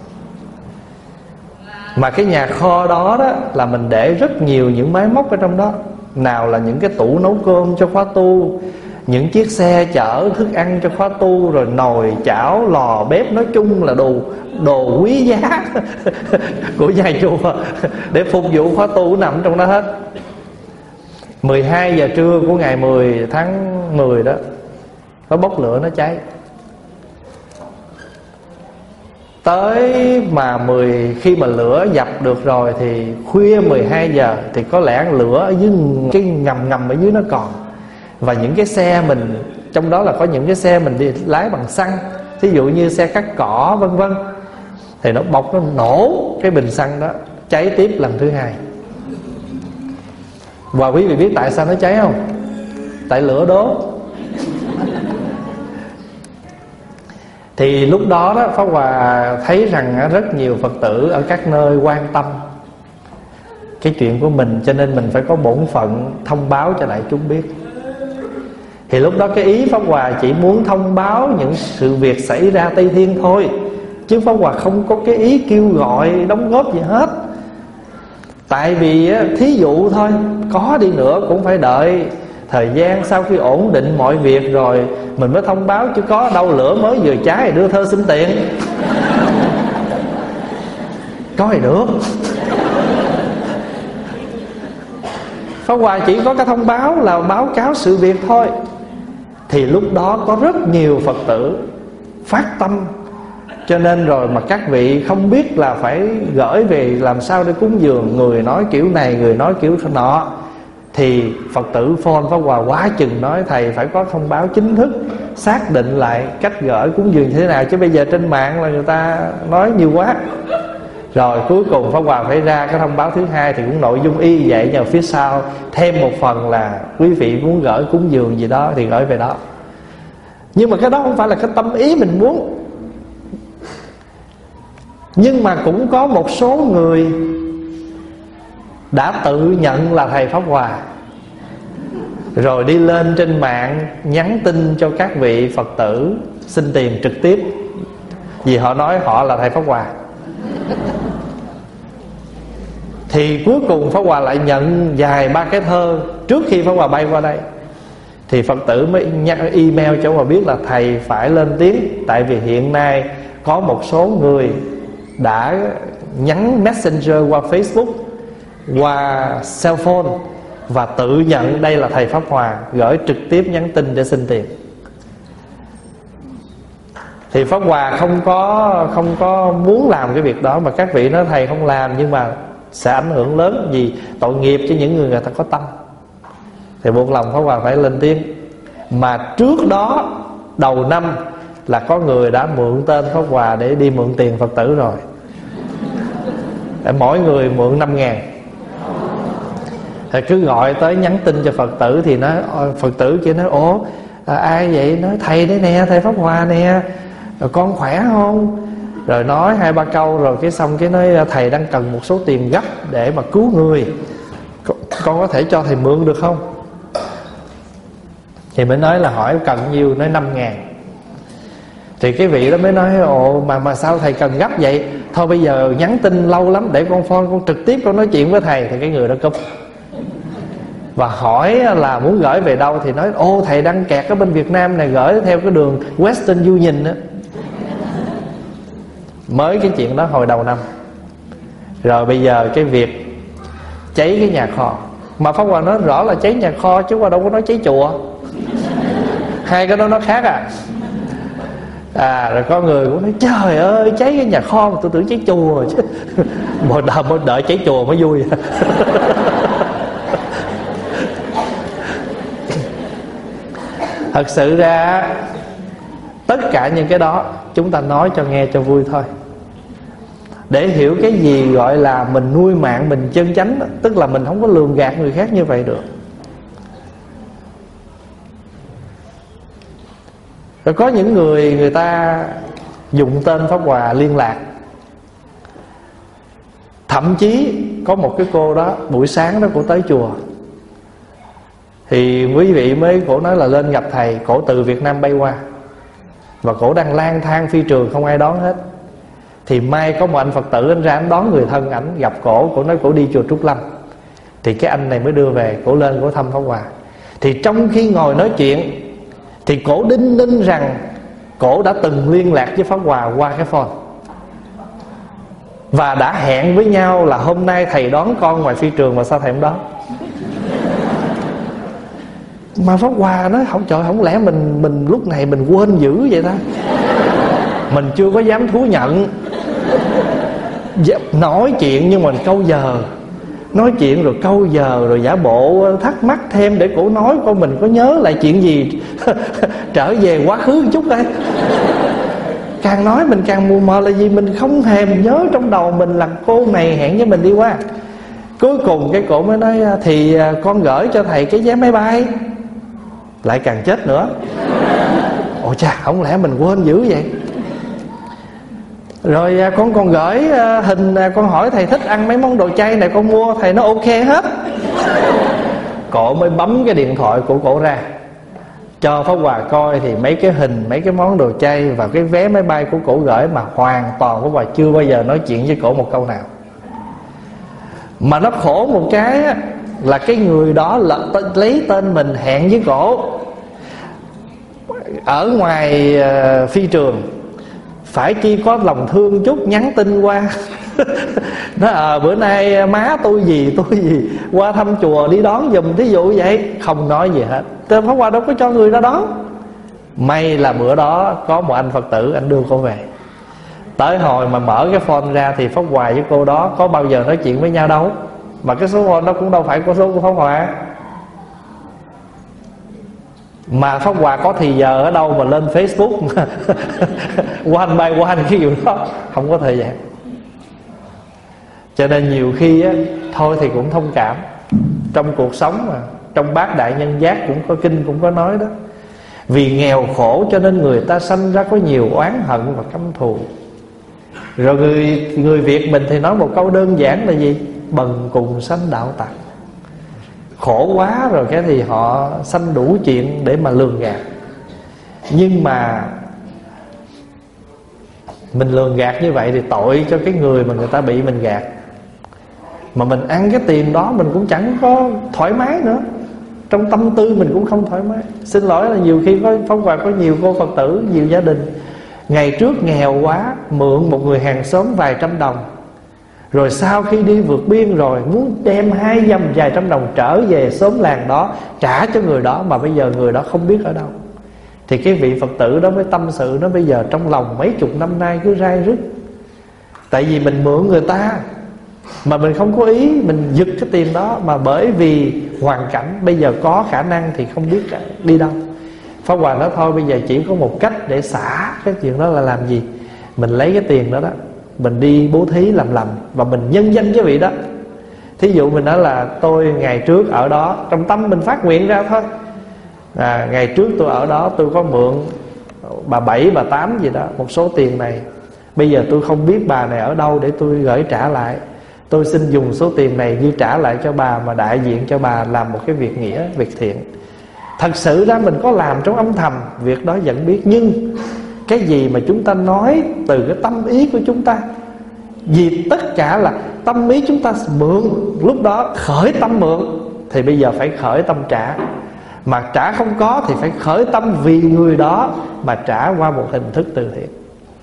Mà cái nhà kho đó đó là mình để rất nhiều những máy móc ở trong đó. Nào là những cái tủ nấu cơm cho khóa tu, những chiếc xe chở thức ăn cho khóa tu, rồi nồi chảo lò bếp, nói chung là đồ đồ quý giá của nhà chùa để phục vụ khóa tu nằm trong đó hết. Mười hai giờ trưa của ngày mười tháng mười đó, nó bốc lửa, nó cháy. Tới mà mười khi mà lửa dập được rồi thì khuya mười hai giờ thì có lẽ lửa ở dưới cái ngầm ngầm ở dưới nó còn. Và những cái xe mình, trong đó là có những cái xe mình đi lái bằng xăng, thí dụ như xe cắt cỏ vân vân, thì nó bọc, nó nổ cái bình xăng đó, cháy tiếp lần thứ hai. Và quý vị biết tại sao nó cháy không? Tại lửa đốt. Thì lúc đó đó, Pháp Hòa thấy rằng rất nhiều Phật tử ở các nơi quan tâm cái chuyện của mình, cho nên mình phải có bổn phận thông báo cho đại chúng biết. Thì lúc đó cái ý Pháp Hòa chỉ muốn thông báo những sự việc xảy ra Tây Thiên thôi, chứ Pháp Hòa không có cái ý kêu gọi đóng góp gì hết. Tại vì thí dụ thôi, có đi nữa cũng phải đợi thời gian sau khi ổn định mọi việc rồi mình mới thông báo, chứ có đâu lửa mới vừa cháy thì đưa thơ xin tiền. Có gì được. Pháp Hòa chỉ có cái thông báo là báo cáo sự việc thôi. Thì lúc đó có rất nhiều Phật tử phát tâm, cho nên rồi mà các vị không biết là phải gửi về làm sao để cúng dường. Người nói kiểu này, người nói kiểu nọ. Thì Phật tử phone Pháp Hòa quá chừng nói thầy phải có thông báo chính thức, xác định lại cách gửi cúng dường như thế nào, chứ bây giờ trên mạng là người ta nói nhiều quá. Rồi cuối cùng Pháp Hòa phải ra cái thông báo thứ hai, thì cũng nội dung y vậy, nhờ phía sau thêm một phần là quý vị muốn gửi cúng dường gì đó thì gửi về đó. Nhưng mà cái đó không phải là cái tâm ý mình muốn. Nhưng mà cũng có một số người đã tự nhận là thầy Pháp Hòa, rồi đi lên trên mạng nhắn tin cho các vị Phật tử xin tiền trực tiếp, vì họ nói họ là thầy Pháp Hòa. Thì cuối cùng Pháp Hòa lại nhận vài ba cái thơ trước khi Pháp Hòa bay qua đây. Thì Phật tử mới email cho Pháp Hòa biết là thầy phải lên tiếng, tại vì hiện nay có một số người đã nhắn Messenger qua Facebook, qua cell phone, và tự nhận đây là thầy Pháp Hòa, gửi trực tiếp nhắn tin để xin tiền. Thì Pháp Hòa không có không có muốn làm cái việc đó, mà các vị nói thầy không làm, nhưng mà sẽ ảnh hưởng lớn vì tội nghiệp cho những người người ta có tâm. Thì buộc lòng Pháp Hòa phải lên tiếng. Mà trước đó đầu năm là có người đã mượn tên Pháp Hòa để đi mượn tiền Phật tử rồi. Để mỗi người mượn năm ngàn. Thì cứ gọi tới nhắn tin cho Phật tử thì nói, Phật tử kia nói: ủa à, ai vậy? Nói thầy đấy nè, thầy Pháp Hòa nè, rồi con khỏe không? Rồi nói hai ba câu rồi cái xong cái nói thầy đang cần một số tiền gấp để mà cứu người, con, con có thể cho thầy mượn được không? Thì mới nói là hỏi cần nhiêu, nói năm ngàn. Thì cái vị đó mới nói: ồ mà mà sao thầy cần gấp vậy? Thôi bây giờ nhắn tin lâu lắm, để con phone con trực tiếp con nói chuyện với thầy. Thì cái người đó cúp. Và hỏi là muốn gửi về đâu thì nói: ô thầy đang kẹt ở bên Việt Nam này, gửi theo cái đường Western Union đó. Mới cái chuyện đó hồi đầu năm. Rồi bây giờ cái việc cháy cái nhà kho, mà Pháp Hòa nói rõ là cháy nhà kho chứ Hòa đâu có nói cháy chùa. Hai cái đó nó khác à. À rồi có người cũng nói: trời ơi cháy cái nhà kho mà tôi tưởng cháy chùa chứ. Một đợi, một đợi cháy chùa mới vui. Thật sự ra tất cả những cái đó chúng ta nói cho nghe cho vui thôi, để hiểu cái gì gọi là mình nuôi mạng mình chân chánh. Tức là mình không có lường gạt người khác như vậy được. Rồi có những người người ta dùng tên Pháp Hòa liên lạc. Thậm chí có một cái cô đó buổi sáng đó cổ tới chùa, thì quý vị mới cổ nói là lên gặp thầy. Cổ từ Việt Nam bay qua, và cổ đang lang thang phi trường không ai đón hết. Thì may có một anh Phật tử anh ra anh đón người thân ảnh, gặp cổ. Cổ nói cổ đi chùa Trúc Lâm. Thì cái anh này mới đưa về. Cổ lên cổ thăm Pháp Hòa. Thì trong khi ngồi nói chuyện thì cổ đinh ninh rằng cổ đã từng liên lạc với Pháp Hòa qua cái phone, và đã hẹn với nhau là hôm nay thầy đón con ngoài phi trường, mà sao thầy không đón? Mà Pháp Hòa nói: không trời, không lẽ mình mình lúc này mình quên dữ vậy ta? Mình chưa có dám thú nhận. Nói chuyện nhưng mà câu giờ, nói chuyện rồi câu giờ, rồi giả bộ thắc mắc thêm để cổ nói coi mình có nhớ lại chuyện gì. Trở về quá khứ một chút đây. Càng nói mình càng mù mờ, là vì mình không hề nhớ trong đầu mình là cô này hẹn với mình đi qua. Cuối cùng cái cổ mới nói: thì con gửi cho thầy cái vé máy bay. Lại càng chết nữa. Ồ chà, không lẽ mình quên dữ vậy? Rồi con còn gửi hình, con hỏi thầy thích ăn mấy món đồ chay này, con mua, thầy nó ok hết. Cổ mới bấm cái điện thoại của cổ ra cho Pháp Hòa coi, thì mấy cái hình, mấy cái món đồ chay và cái vé máy bay của cổ gửi, mà hoàn toàn Pháp Hòa chưa bao giờ nói chuyện với cổ một câu nào. Mà nó khổ một cái là cái người đó là lấy tên mình hẹn với cổ ở ngoài uh, phi trường. Phải chi có lòng thương chút nhắn tin qua. Nói ờ à, bữa nay má tôi gì tôi gì qua thăm chùa đi đón giùm, thí dụ vậy. Không nói gì hết. Tên Pháp Hòa đâu có cho người ra đón. May là bữa đó có một anh Phật tử, anh đưa cô về. Tới hồi mà mở cái phone ra thì Pháp Hòa với cô đó có bao giờ nói chuyện với nhau đâu. Mà cái số phone đó cũng đâu phải có số của Pháp Hòa. Mà Pháp Hòa có thì giờ ở đâu mà lên Facebook one by one cái kiểu đó. Không có thời gian. Cho nên nhiều khi á, thôi thì cũng thông cảm. Trong cuộc sống mà, trong bát đại nhân giác cũng có kinh cũng có nói đó. Vì nghèo khổ cho nên người ta sanh ra có nhiều oán hận và căm thù. Rồi người, người Việt mình thì nói một câu đơn giản là gì? Bần cùng sanh đạo tặc. Khổ quá rồi cái thì họ sanh đủ chuyện để mà lường gạt. Nhưng mà mình lường gạt như vậy thì tội cho cái người mà người ta bị mình gạt. Mà mình ăn cái tiền đó mình cũng chẳng có thoải mái nữa. Trong tâm tư mình cũng không thoải mái. Xin lỗi là nhiều khi có Pháp Hòa có nhiều cô Phật tử, nhiều gia đình ngày trước nghèo quá, mượn một người hàng xóm vài trăm đồng. Rồi sau khi đi vượt biên rồi muốn đem hai dăm vài trăm đồng trở về xóm làng đó trả cho người đó, mà bây giờ người đó không biết ở đâu. Thì cái vị Phật tử đó mới tâm sự, nó bây giờ trong lòng mấy chục năm nay cứ rai rứt. Tại vì mình mượn người ta, mà mình không có ý mình giật cái tiền đó, mà bởi vì hoàn cảnh bây giờ có khả năng thì không biết đi đâu. Pháp Hòa nói thôi bây giờ chỉ có một cách để xả cái chuyện đó là làm gì? Mình lấy cái tiền đó đó, mình đi bố thí làm lành, và mình nhân danh cái vị đó. Thí dụ mình nói là tôi ngày trước ở đó, trong tâm mình phát nguyện ra thôi, à, ngày trước tôi ở đó tôi có mượn bà Bảy, bà Tám gì đó một số tiền này. Bây giờ tôi không biết bà này ở đâu để tôi gửi trả lại, tôi xin dùng số tiền này ghi trả lại cho bà, mà đại diện cho bà làm một cái việc nghĩa, việc thiện. Thật sự ra mình có làm trong âm thầm, việc đó vẫn biết. Nhưng cái gì mà chúng ta nói từ cái tâm ý của chúng ta, vì tất cả là tâm ý chúng ta mượn, lúc đó khởi tâm mượn thì bây giờ phải khởi tâm trả. Mà trả không có thì phải khởi tâm vì người đó mà trả qua một hình thức từ thiện.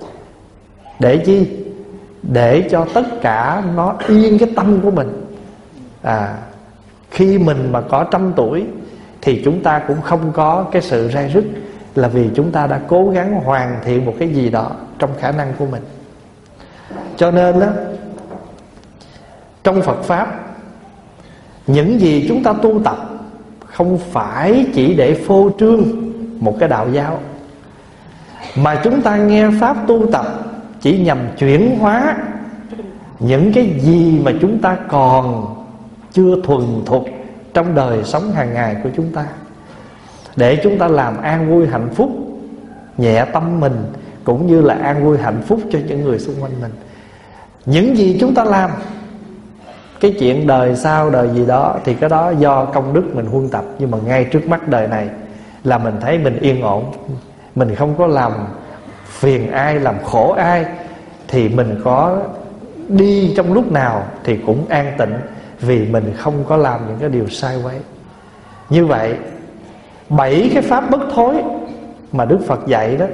Để chi? Để cho tất cả nó yên cái tâm của mình. À, khi mình mà có trăm tuổi thì chúng ta cũng không có cái sự rai rứt, là vì chúng ta đã cố gắng hoàn thiện một cái gì đó trong khả năng của mình. Cho nên đó, trong Phật Pháp, những gì chúng ta tu tập không phải chỉ để phô trương một cái đạo giáo, mà chúng ta nghe Pháp tu tập chỉ nhằm chuyển hóa những cái gì mà chúng ta còn chưa thuần thục trong đời sống hàng ngày của chúng ta, để chúng ta làm an vui hạnh phúc nhẹ tâm mình, cũng như là an vui hạnh phúc cho những người xung quanh mình. Những gì chúng ta làm, cái chuyện đời sau đời gì đó thì cái đó do công đức mình huân tập. Nhưng mà ngay trước mắt đời này là mình thấy mình yên ổn, mình không có làm phiền ai, làm khổ ai, thì mình có đi trong lúc nào thì cũng an tịnh, vì mình không có làm những cái điều sai quấy. Như vậy, bảy cái pháp bất thối mà Đức Phật dạy đó,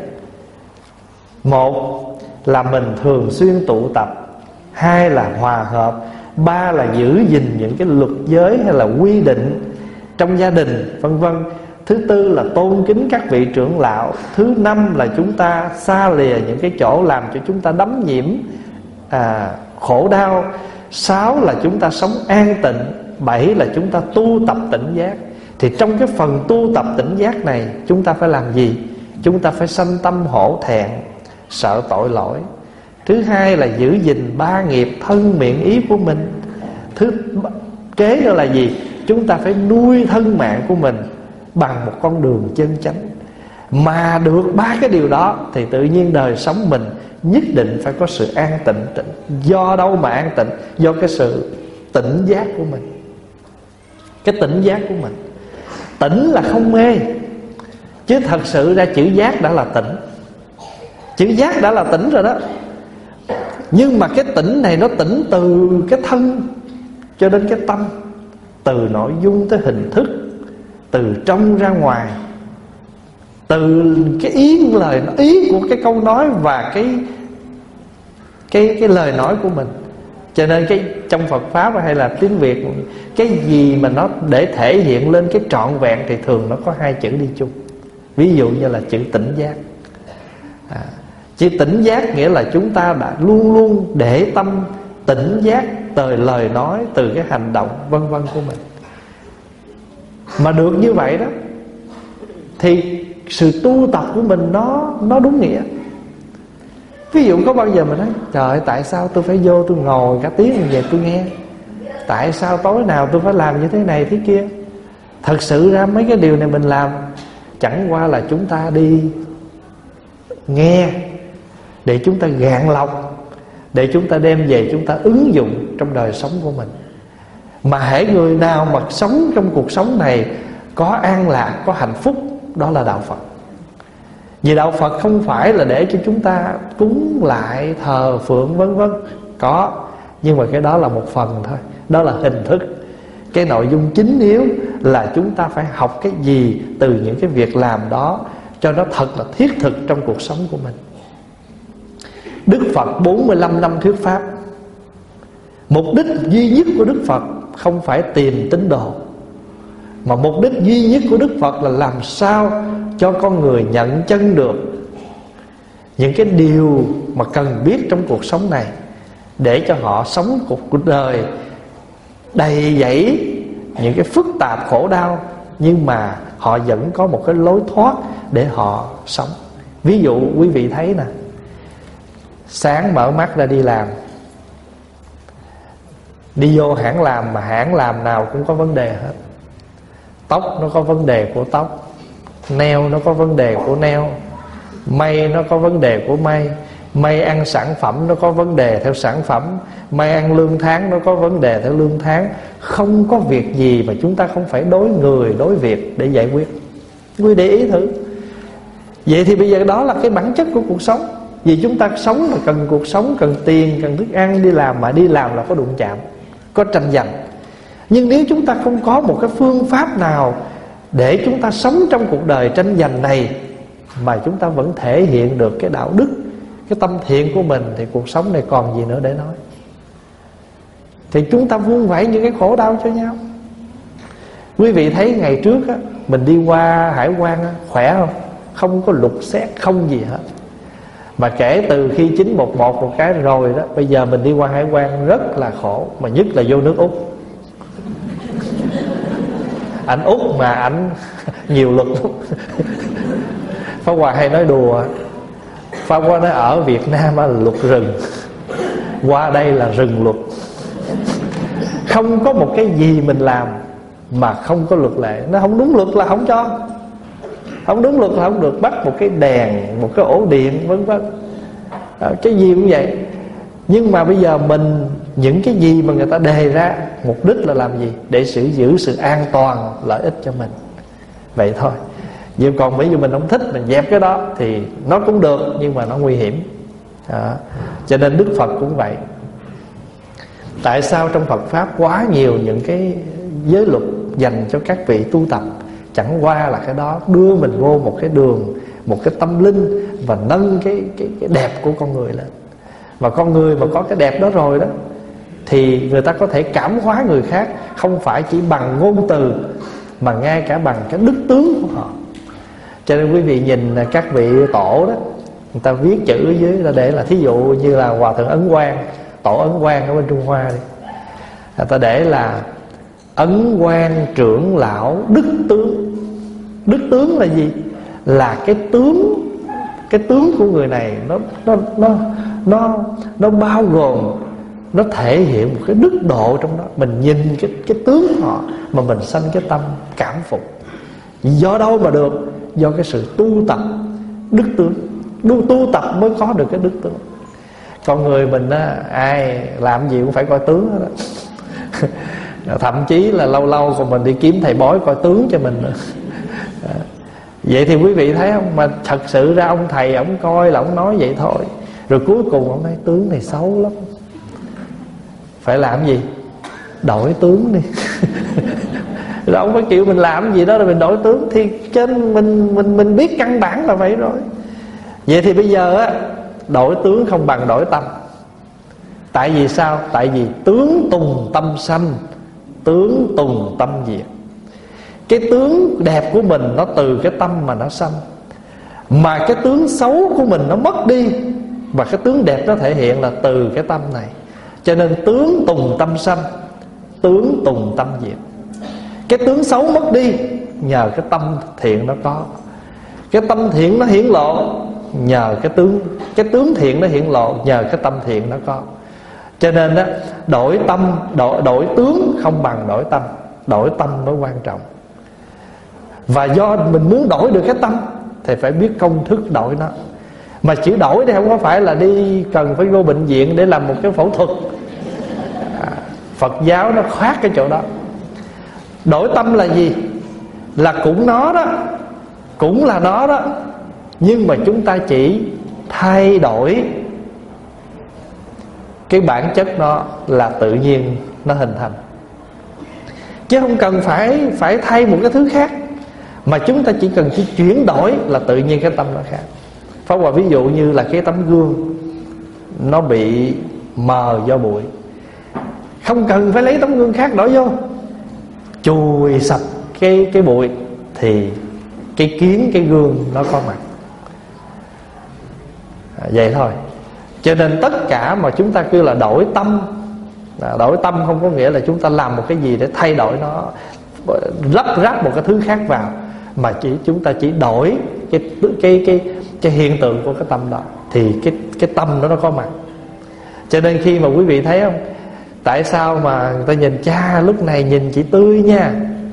một là mình thường xuyên tụ tập, hai là hòa hợp, ba là giữ gìn những cái luật giới hay là quy định trong gia đình, vân vân. Thứ tư là tôn kính các vị trưởng lão. Thứ năm là chúng ta xa lìa những cái chỗ làm cho chúng ta đắm nhiễm à, khổ đau. Sáu là chúng ta sống an tịnh. Bảy là chúng ta tu tập tỉnh giác. Thì trong cái phần tu tập tỉnh giác này, chúng ta phải làm gì? Chúng ta phải sanh tâm hổ thẹn, sợ tội lỗi. Thứ hai là giữ gìn ba nghiệp thân miệng ý của mình. Thứ kế nữa là gì? Chúng ta phải nuôi thân mạng của mình bằng một con đường chân chánh. Mà được ba cái điều đó thì tự nhiên đời sống mình nhất định phải có sự an tịnh. Do đâu mà an tịnh? Do cái sự tỉnh giác của mình, cái tỉnh giác của mình. Tỉnh là không mê, chứ thật sự ra chữ giác đã là tỉnh. Chữ giác đã là tỉnh rồi đó. Nhưng mà cái tỉnh này nó tỉnh từ cái thân cho đến cái tâm, từ nội dung tới hình thức, từ trong ra ngoài, từ cái ý lời ý của cái câu nói và cái cái cái lời nói của mình. Cho nên cái trong Phật Pháp hay là tiếng Việt, cái gì mà nó để thể hiện lên cái trọn vẹn thì thường nó có hai chữ đi chung. Ví dụ như là chữ tỉnh giác. à, Chữ tỉnh giác nghĩa là chúng ta đã luôn luôn để tâm tỉnh giác từ lời nói, từ cái hành động vân vân của mình. Mà được như vậy đó thì sự tu tập của mình nó nó đúng nghĩa. Ví dụ có bao giờ mình nói trời ơi, tại sao tôi phải vô tôi ngồi cả tiếng như vậy tôi nghe? Tại sao tối nào tôi phải làm như thế này thế kia? Thật sự ra mấy cái điều này mình làm chẳng qua là chúng ta đi nghe để chúng ta gạn lọc, để chúng ta đem về chúng ta ứng dụng trong đời sống của mình. Mà hễ người nào mà sống trong cuộc sống này có an lạc, có hạnh phúc, đó là đạo Phật. Vì đạo Phật không phải là để cho chúng ta cúng lại, thờ phượng vân vân. Có, nhưng mà cái đó là một phần thôi, đó là hình thức. Cái nội dung chính yếu là chúng ta phải học cái gì từ những cái việc làm đó cho nó thật là thiết thực trong cuộc sống của mình. Đức Phật bốn mươi lăm năm thuyết Pháp, mục đích duy nhất của Đức Phật không phải tìm tín đồ, mà mục đích duy nhất của Đức Phật là làm sao cho con người nhận chân được những cái điều mà cần biết trong cuộc sống này, để cho họ sống cuộc đời đầy dẫy những cái phức tạp khổ đau, nhưng mà họ vẫn có một cái lối thoát để họ sống. Ví dụ quý vị thấy nè, sáng mở mắt ra đi làm, đi vô hãng làm mà hãng làm nào cũng có vấn đề hết. Tóc nó có vấn đề của tóc, nail nó có vấn đề của nail, may nó có vấn đề của may, may ăn sản phẩm nó có vấn đề theo sản phẩm, may ăn lương tháng nó có vấn đề theo lương tháng. Không có việc gì mà chúng ta không phải đối người đối việc để giải quyết. Quý để ý thử. Vậy thì bây giờ đó là cái bản chất của cuộc sống. Vì chúng ta sống là cần cuộc sống, cần tiền, cần thức ăn, đi làm mà đi làm là có đụng chạm, có tranh giành. Nhưng nếu chúng ta không có một cái phương pháp nào để chúng ta sống trong cuộc đời tranh giành này mà chúng ta vẫn thể hiện được cái đạo đức, cái tâm thiện của mình, thì cuộc sống này còn gì nữa để nói. Thì chúng ta vuông vẫy những cái khổ đau cho nhau. Quý vị thấy ngày trước á, mình đi qua hải quan á, khỏe không? Không có lục xét, không gì hết. Mà kể từ khi chín một một một cái rồi đó, bây giờ mình đi qua hải quan rất là khổ. Mà nhất là vô nước Úc. Anh Úc mà anh nhiều luật lắm. Pháp Hòa hay nói đùa, Pháp Hòa nói ở Việt Nam là luật rừng, qua đây là rừng luật. Không có một cái gì mình làm mà không có luật lệ. Nó không đúng luật là không cho, không đúng luật là không được. Bắt một cái đèn, một cái ổ điện, vân vân, cái gì cũng vậy. Nhưng mà bây giờ mình, những cái gì mà người ta đề ra, mục đích là làm gì? Để giữ giữ sự an toàn, lợi ích cho mình. Vậy thôi. Nhưng còn ví dụ mình không thích, mình dẹp cái đó thì nó cũng được, nhưng mà nó nguy hiểm. Đó. Cho nên Đức Phật cũng vậy. Tại sao trong Phật Pháp quá nhiều những cái giới luật dành cho các vị tu tập? Chẳng qua là cái đó đưa mình vô một cái đường, một cái tâm linh, và nâng cái, cái, cái đẹp của con người lên. Và con người mà có cái đẹp đó rồi đó, thì người ta có thể cảm hóa người khác, không phải chỉ bằng ngôn từ, mà ngay cả bằng cái đức tướng của họ. Cho nên quý vị nhìn các vị tổ đó, người ta viết chữ ở dưới là để là, thí dụ như là Hòa Thượng Ấn Quang, tổ Ấn Quang ở bên Trung Hoa đi, người ta để là Ấn Quang trưởng lão đức tướng. Đức tướng là gì? Là cái tướng, cái tướng của người này nó nó nó nó nó bao gồm, nó thể hiện một cái đức độ trong đó. Mình nhìn cái cái tướng của họ mà mình sanh cái tâm cảm phục. Do đâu mà được? Do cái sự tu tập đức tướng. Tu, tu tập mới có được cái đức tướng. Con người mình á, ai làm gì cũng phải coi tướng hết đó. Thậm chí là lâu lâu còn mình đi kiếm thầy bói coi tướng cho mình nữa. Vậy thì quý vị thấy không? Mà thật sự ra ông thầy ông coi là ông nói vậy thôi, rồi cuối cùng ông nói tướng này xấu lắm, phải làm gì? Đổi tướng đi. Rồi ông phải chịu mình làm gì đó rồi mình đổi tướng. Thì trên mình mình mình biết căn bản là vậy rồi. Vậy thì bây giờ á, đổi tướng không bằng đổi tâm. Tại vì sao? Tại vì tướng tùng tâm sanh, tướng tùng tâm diệt. Cái tướng đẹp của mình nó từ cái tâm mà nó sanh, mà cái tướng xấu của mình nó mất đi, và cái tướng đẹp nó thể hiện là từ cái tâm này. Cho nên tướng tùng tâm sanh, tướng tùng tâm diệt. Cái tướng xấu mất đi nhờ cái tâm thiện nó có. Cái tâm thiện nó hiển lộ nhờ cái tướng, cái tướng thiện nó hiển lộ nhờ cái tâm thiện nó có. Cho nên đó, đổi tâm, đổi, đổi tướng không bằng đổi tâm. Đổi tâm mới quan trọng. Và do mình muốn đổi được cái tâm thì phải biết công thức đổi nó. Mà chữ đổi thì không có phải là đi cần phải vô bệnh viện để làm một cái phẫu thuật. à, Phật giáo nó khác cái chỗ đó. Đổi tâm là gì? Là cũng nó đó, cũng là nó đó, nhưng mà chúng ta chỉ thay đổi cái bản chất nó là tự nhiên nó hình thành, chứ không cần phải phải thay một cái thứ khác. Mà chúng ta chỉ cần chỉ chuyển đổi là tự nhiên cái tâm nó khác. Pháp Hòa ví dụ như là cái tấm gương nó bị mờ do bụi, không cần phải lấy tấm gương khác đổi vô, chùi sạch cái cái bụi thì cái kiến, cái gương nó có mặt. à, Vậy thôi. Cho nên tất cả mà chúng ta kêu là đổi tâm, đổi tâm không có nghĩa là chúng ta làm một cái gì để thay đổi nó, lắp ráp một cái thứ khác vào, mà chỉ chúng ta chỉ đổi cái cái cái cái hiện tượng của cái tâm đó, thì cái cái tâm đó nó có mặt. Cho nên khi mà quý vị thấy không, tại sao mà người ta nhìn cha lúc này nhìn chị tươi nha,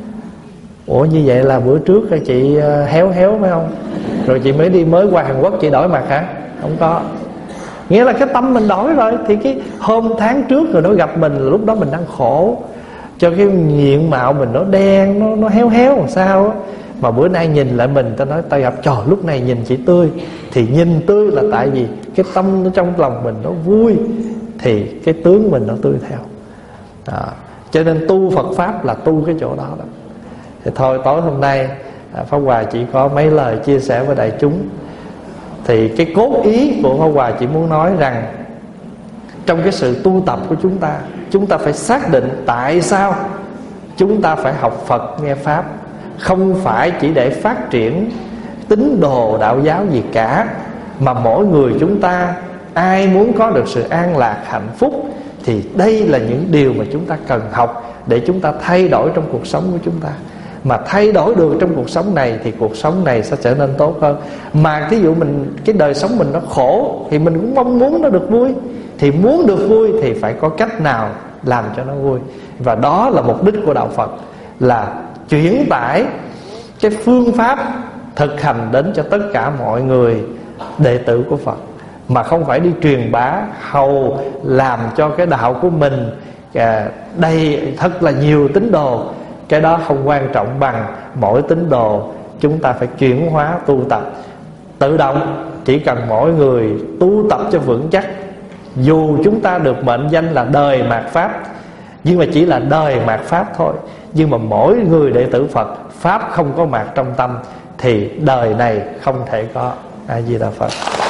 ủa như vậy là bữa trước chị héo héo phải không, rồi chị mới đi mới qua Hàn Quốc chị đổi mặt hả? Không có. Nghĩa là cái tâm mình đổi rồi. Thì cái hôm tháng trước rồi nó gặp mình là lúc đó mình đang khổ, cho cái diện mạo mình nó đen, nó, nó héo héo làm sao á. Mà bữa nay nhìn lại mình, ta nói ta gặp trời lúc này nhìn chị tươi. Thì nhìn tươi là tại vì cái tâm nó trong lòng mình nó vui, thì cái tướng mình nó tươi theo. à, Cho nên tu Phật Pháp là tu cái chỗ đó đó. Thì thôi tối hôm nay Pháp Hòa chỉ có mấy lời chia sẻ với đại chúng. Thì cái cốt ý của Pháp Hòa chỉ muốn nói rằng trong cái sự tu tập của chúng ta, chúng ta phải xác định tại sao chúng ta phải học Phật nghe Pháp. Không phải chỉ để phát triển tín đồ đạo giáo gì cả, mà mỗi người chúng ta ai muốn có được sự an lạc hạnh phúc, thì đây là những điều mà chúng ta cần học để chúng ta thay đổi trong cuộc sống của chúng ta. Mà thay đổi được trong cuộc sống này thì cuộc sống này sẽ trở nên tốt hơn. Mà thí dụ mình cái đời sống mình nó khổ thì mình cũng mong muốn nó được vui. Thì muốn được vui thì phải có cách nào làm cho nó vui. Và đó là mục đích của đạo Phật, là chuyển tải cái phương pháp thực hành đến cho tất cả mọi người đệ tử của Phật, mà không phải đi truyền bá hầu làm cho cái đạo của mình à, đây thật là nhiều tín đồ. Cái đó không quan trọng bằng mỗi tín đồ chúng ta phải chuyển hóa tu tập. Tự động chỉ cần mỗi người tu tập cho vững chắc. Dù chúng ta được mệnh danh là đời mạt Pháp, nhưng mà chỉ là đời mạt Pháp thôi. Nhưng mà mỗi người đệ tử Phật, Pháp không có mạt trong tâm thì đời này không thể có. A Di Đà Phật.